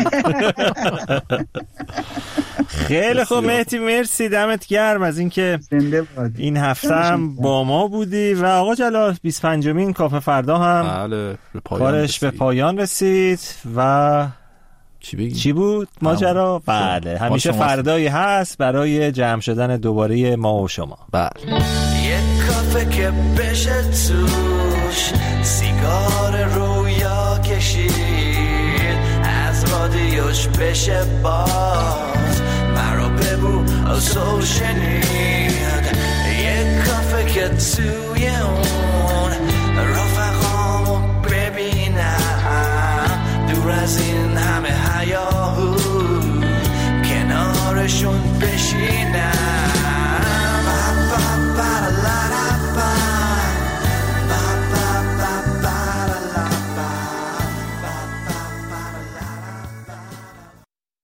خیلی خوب مهدی، مرسی، دمت گرم از اینکه این هفته هم با ما بودی. و آقا جلال 25مین کافه فردا هم کارش به پایان رسید و چی بود ماجرا؟ بله همیشه فردایی هست برای جمع شدن دوباره ما و شما. بله یه کافه که بشه توش سیگار رویا کشید، از رادیوش بشه باز مرا ببو از شنید، یه کافه که توی اون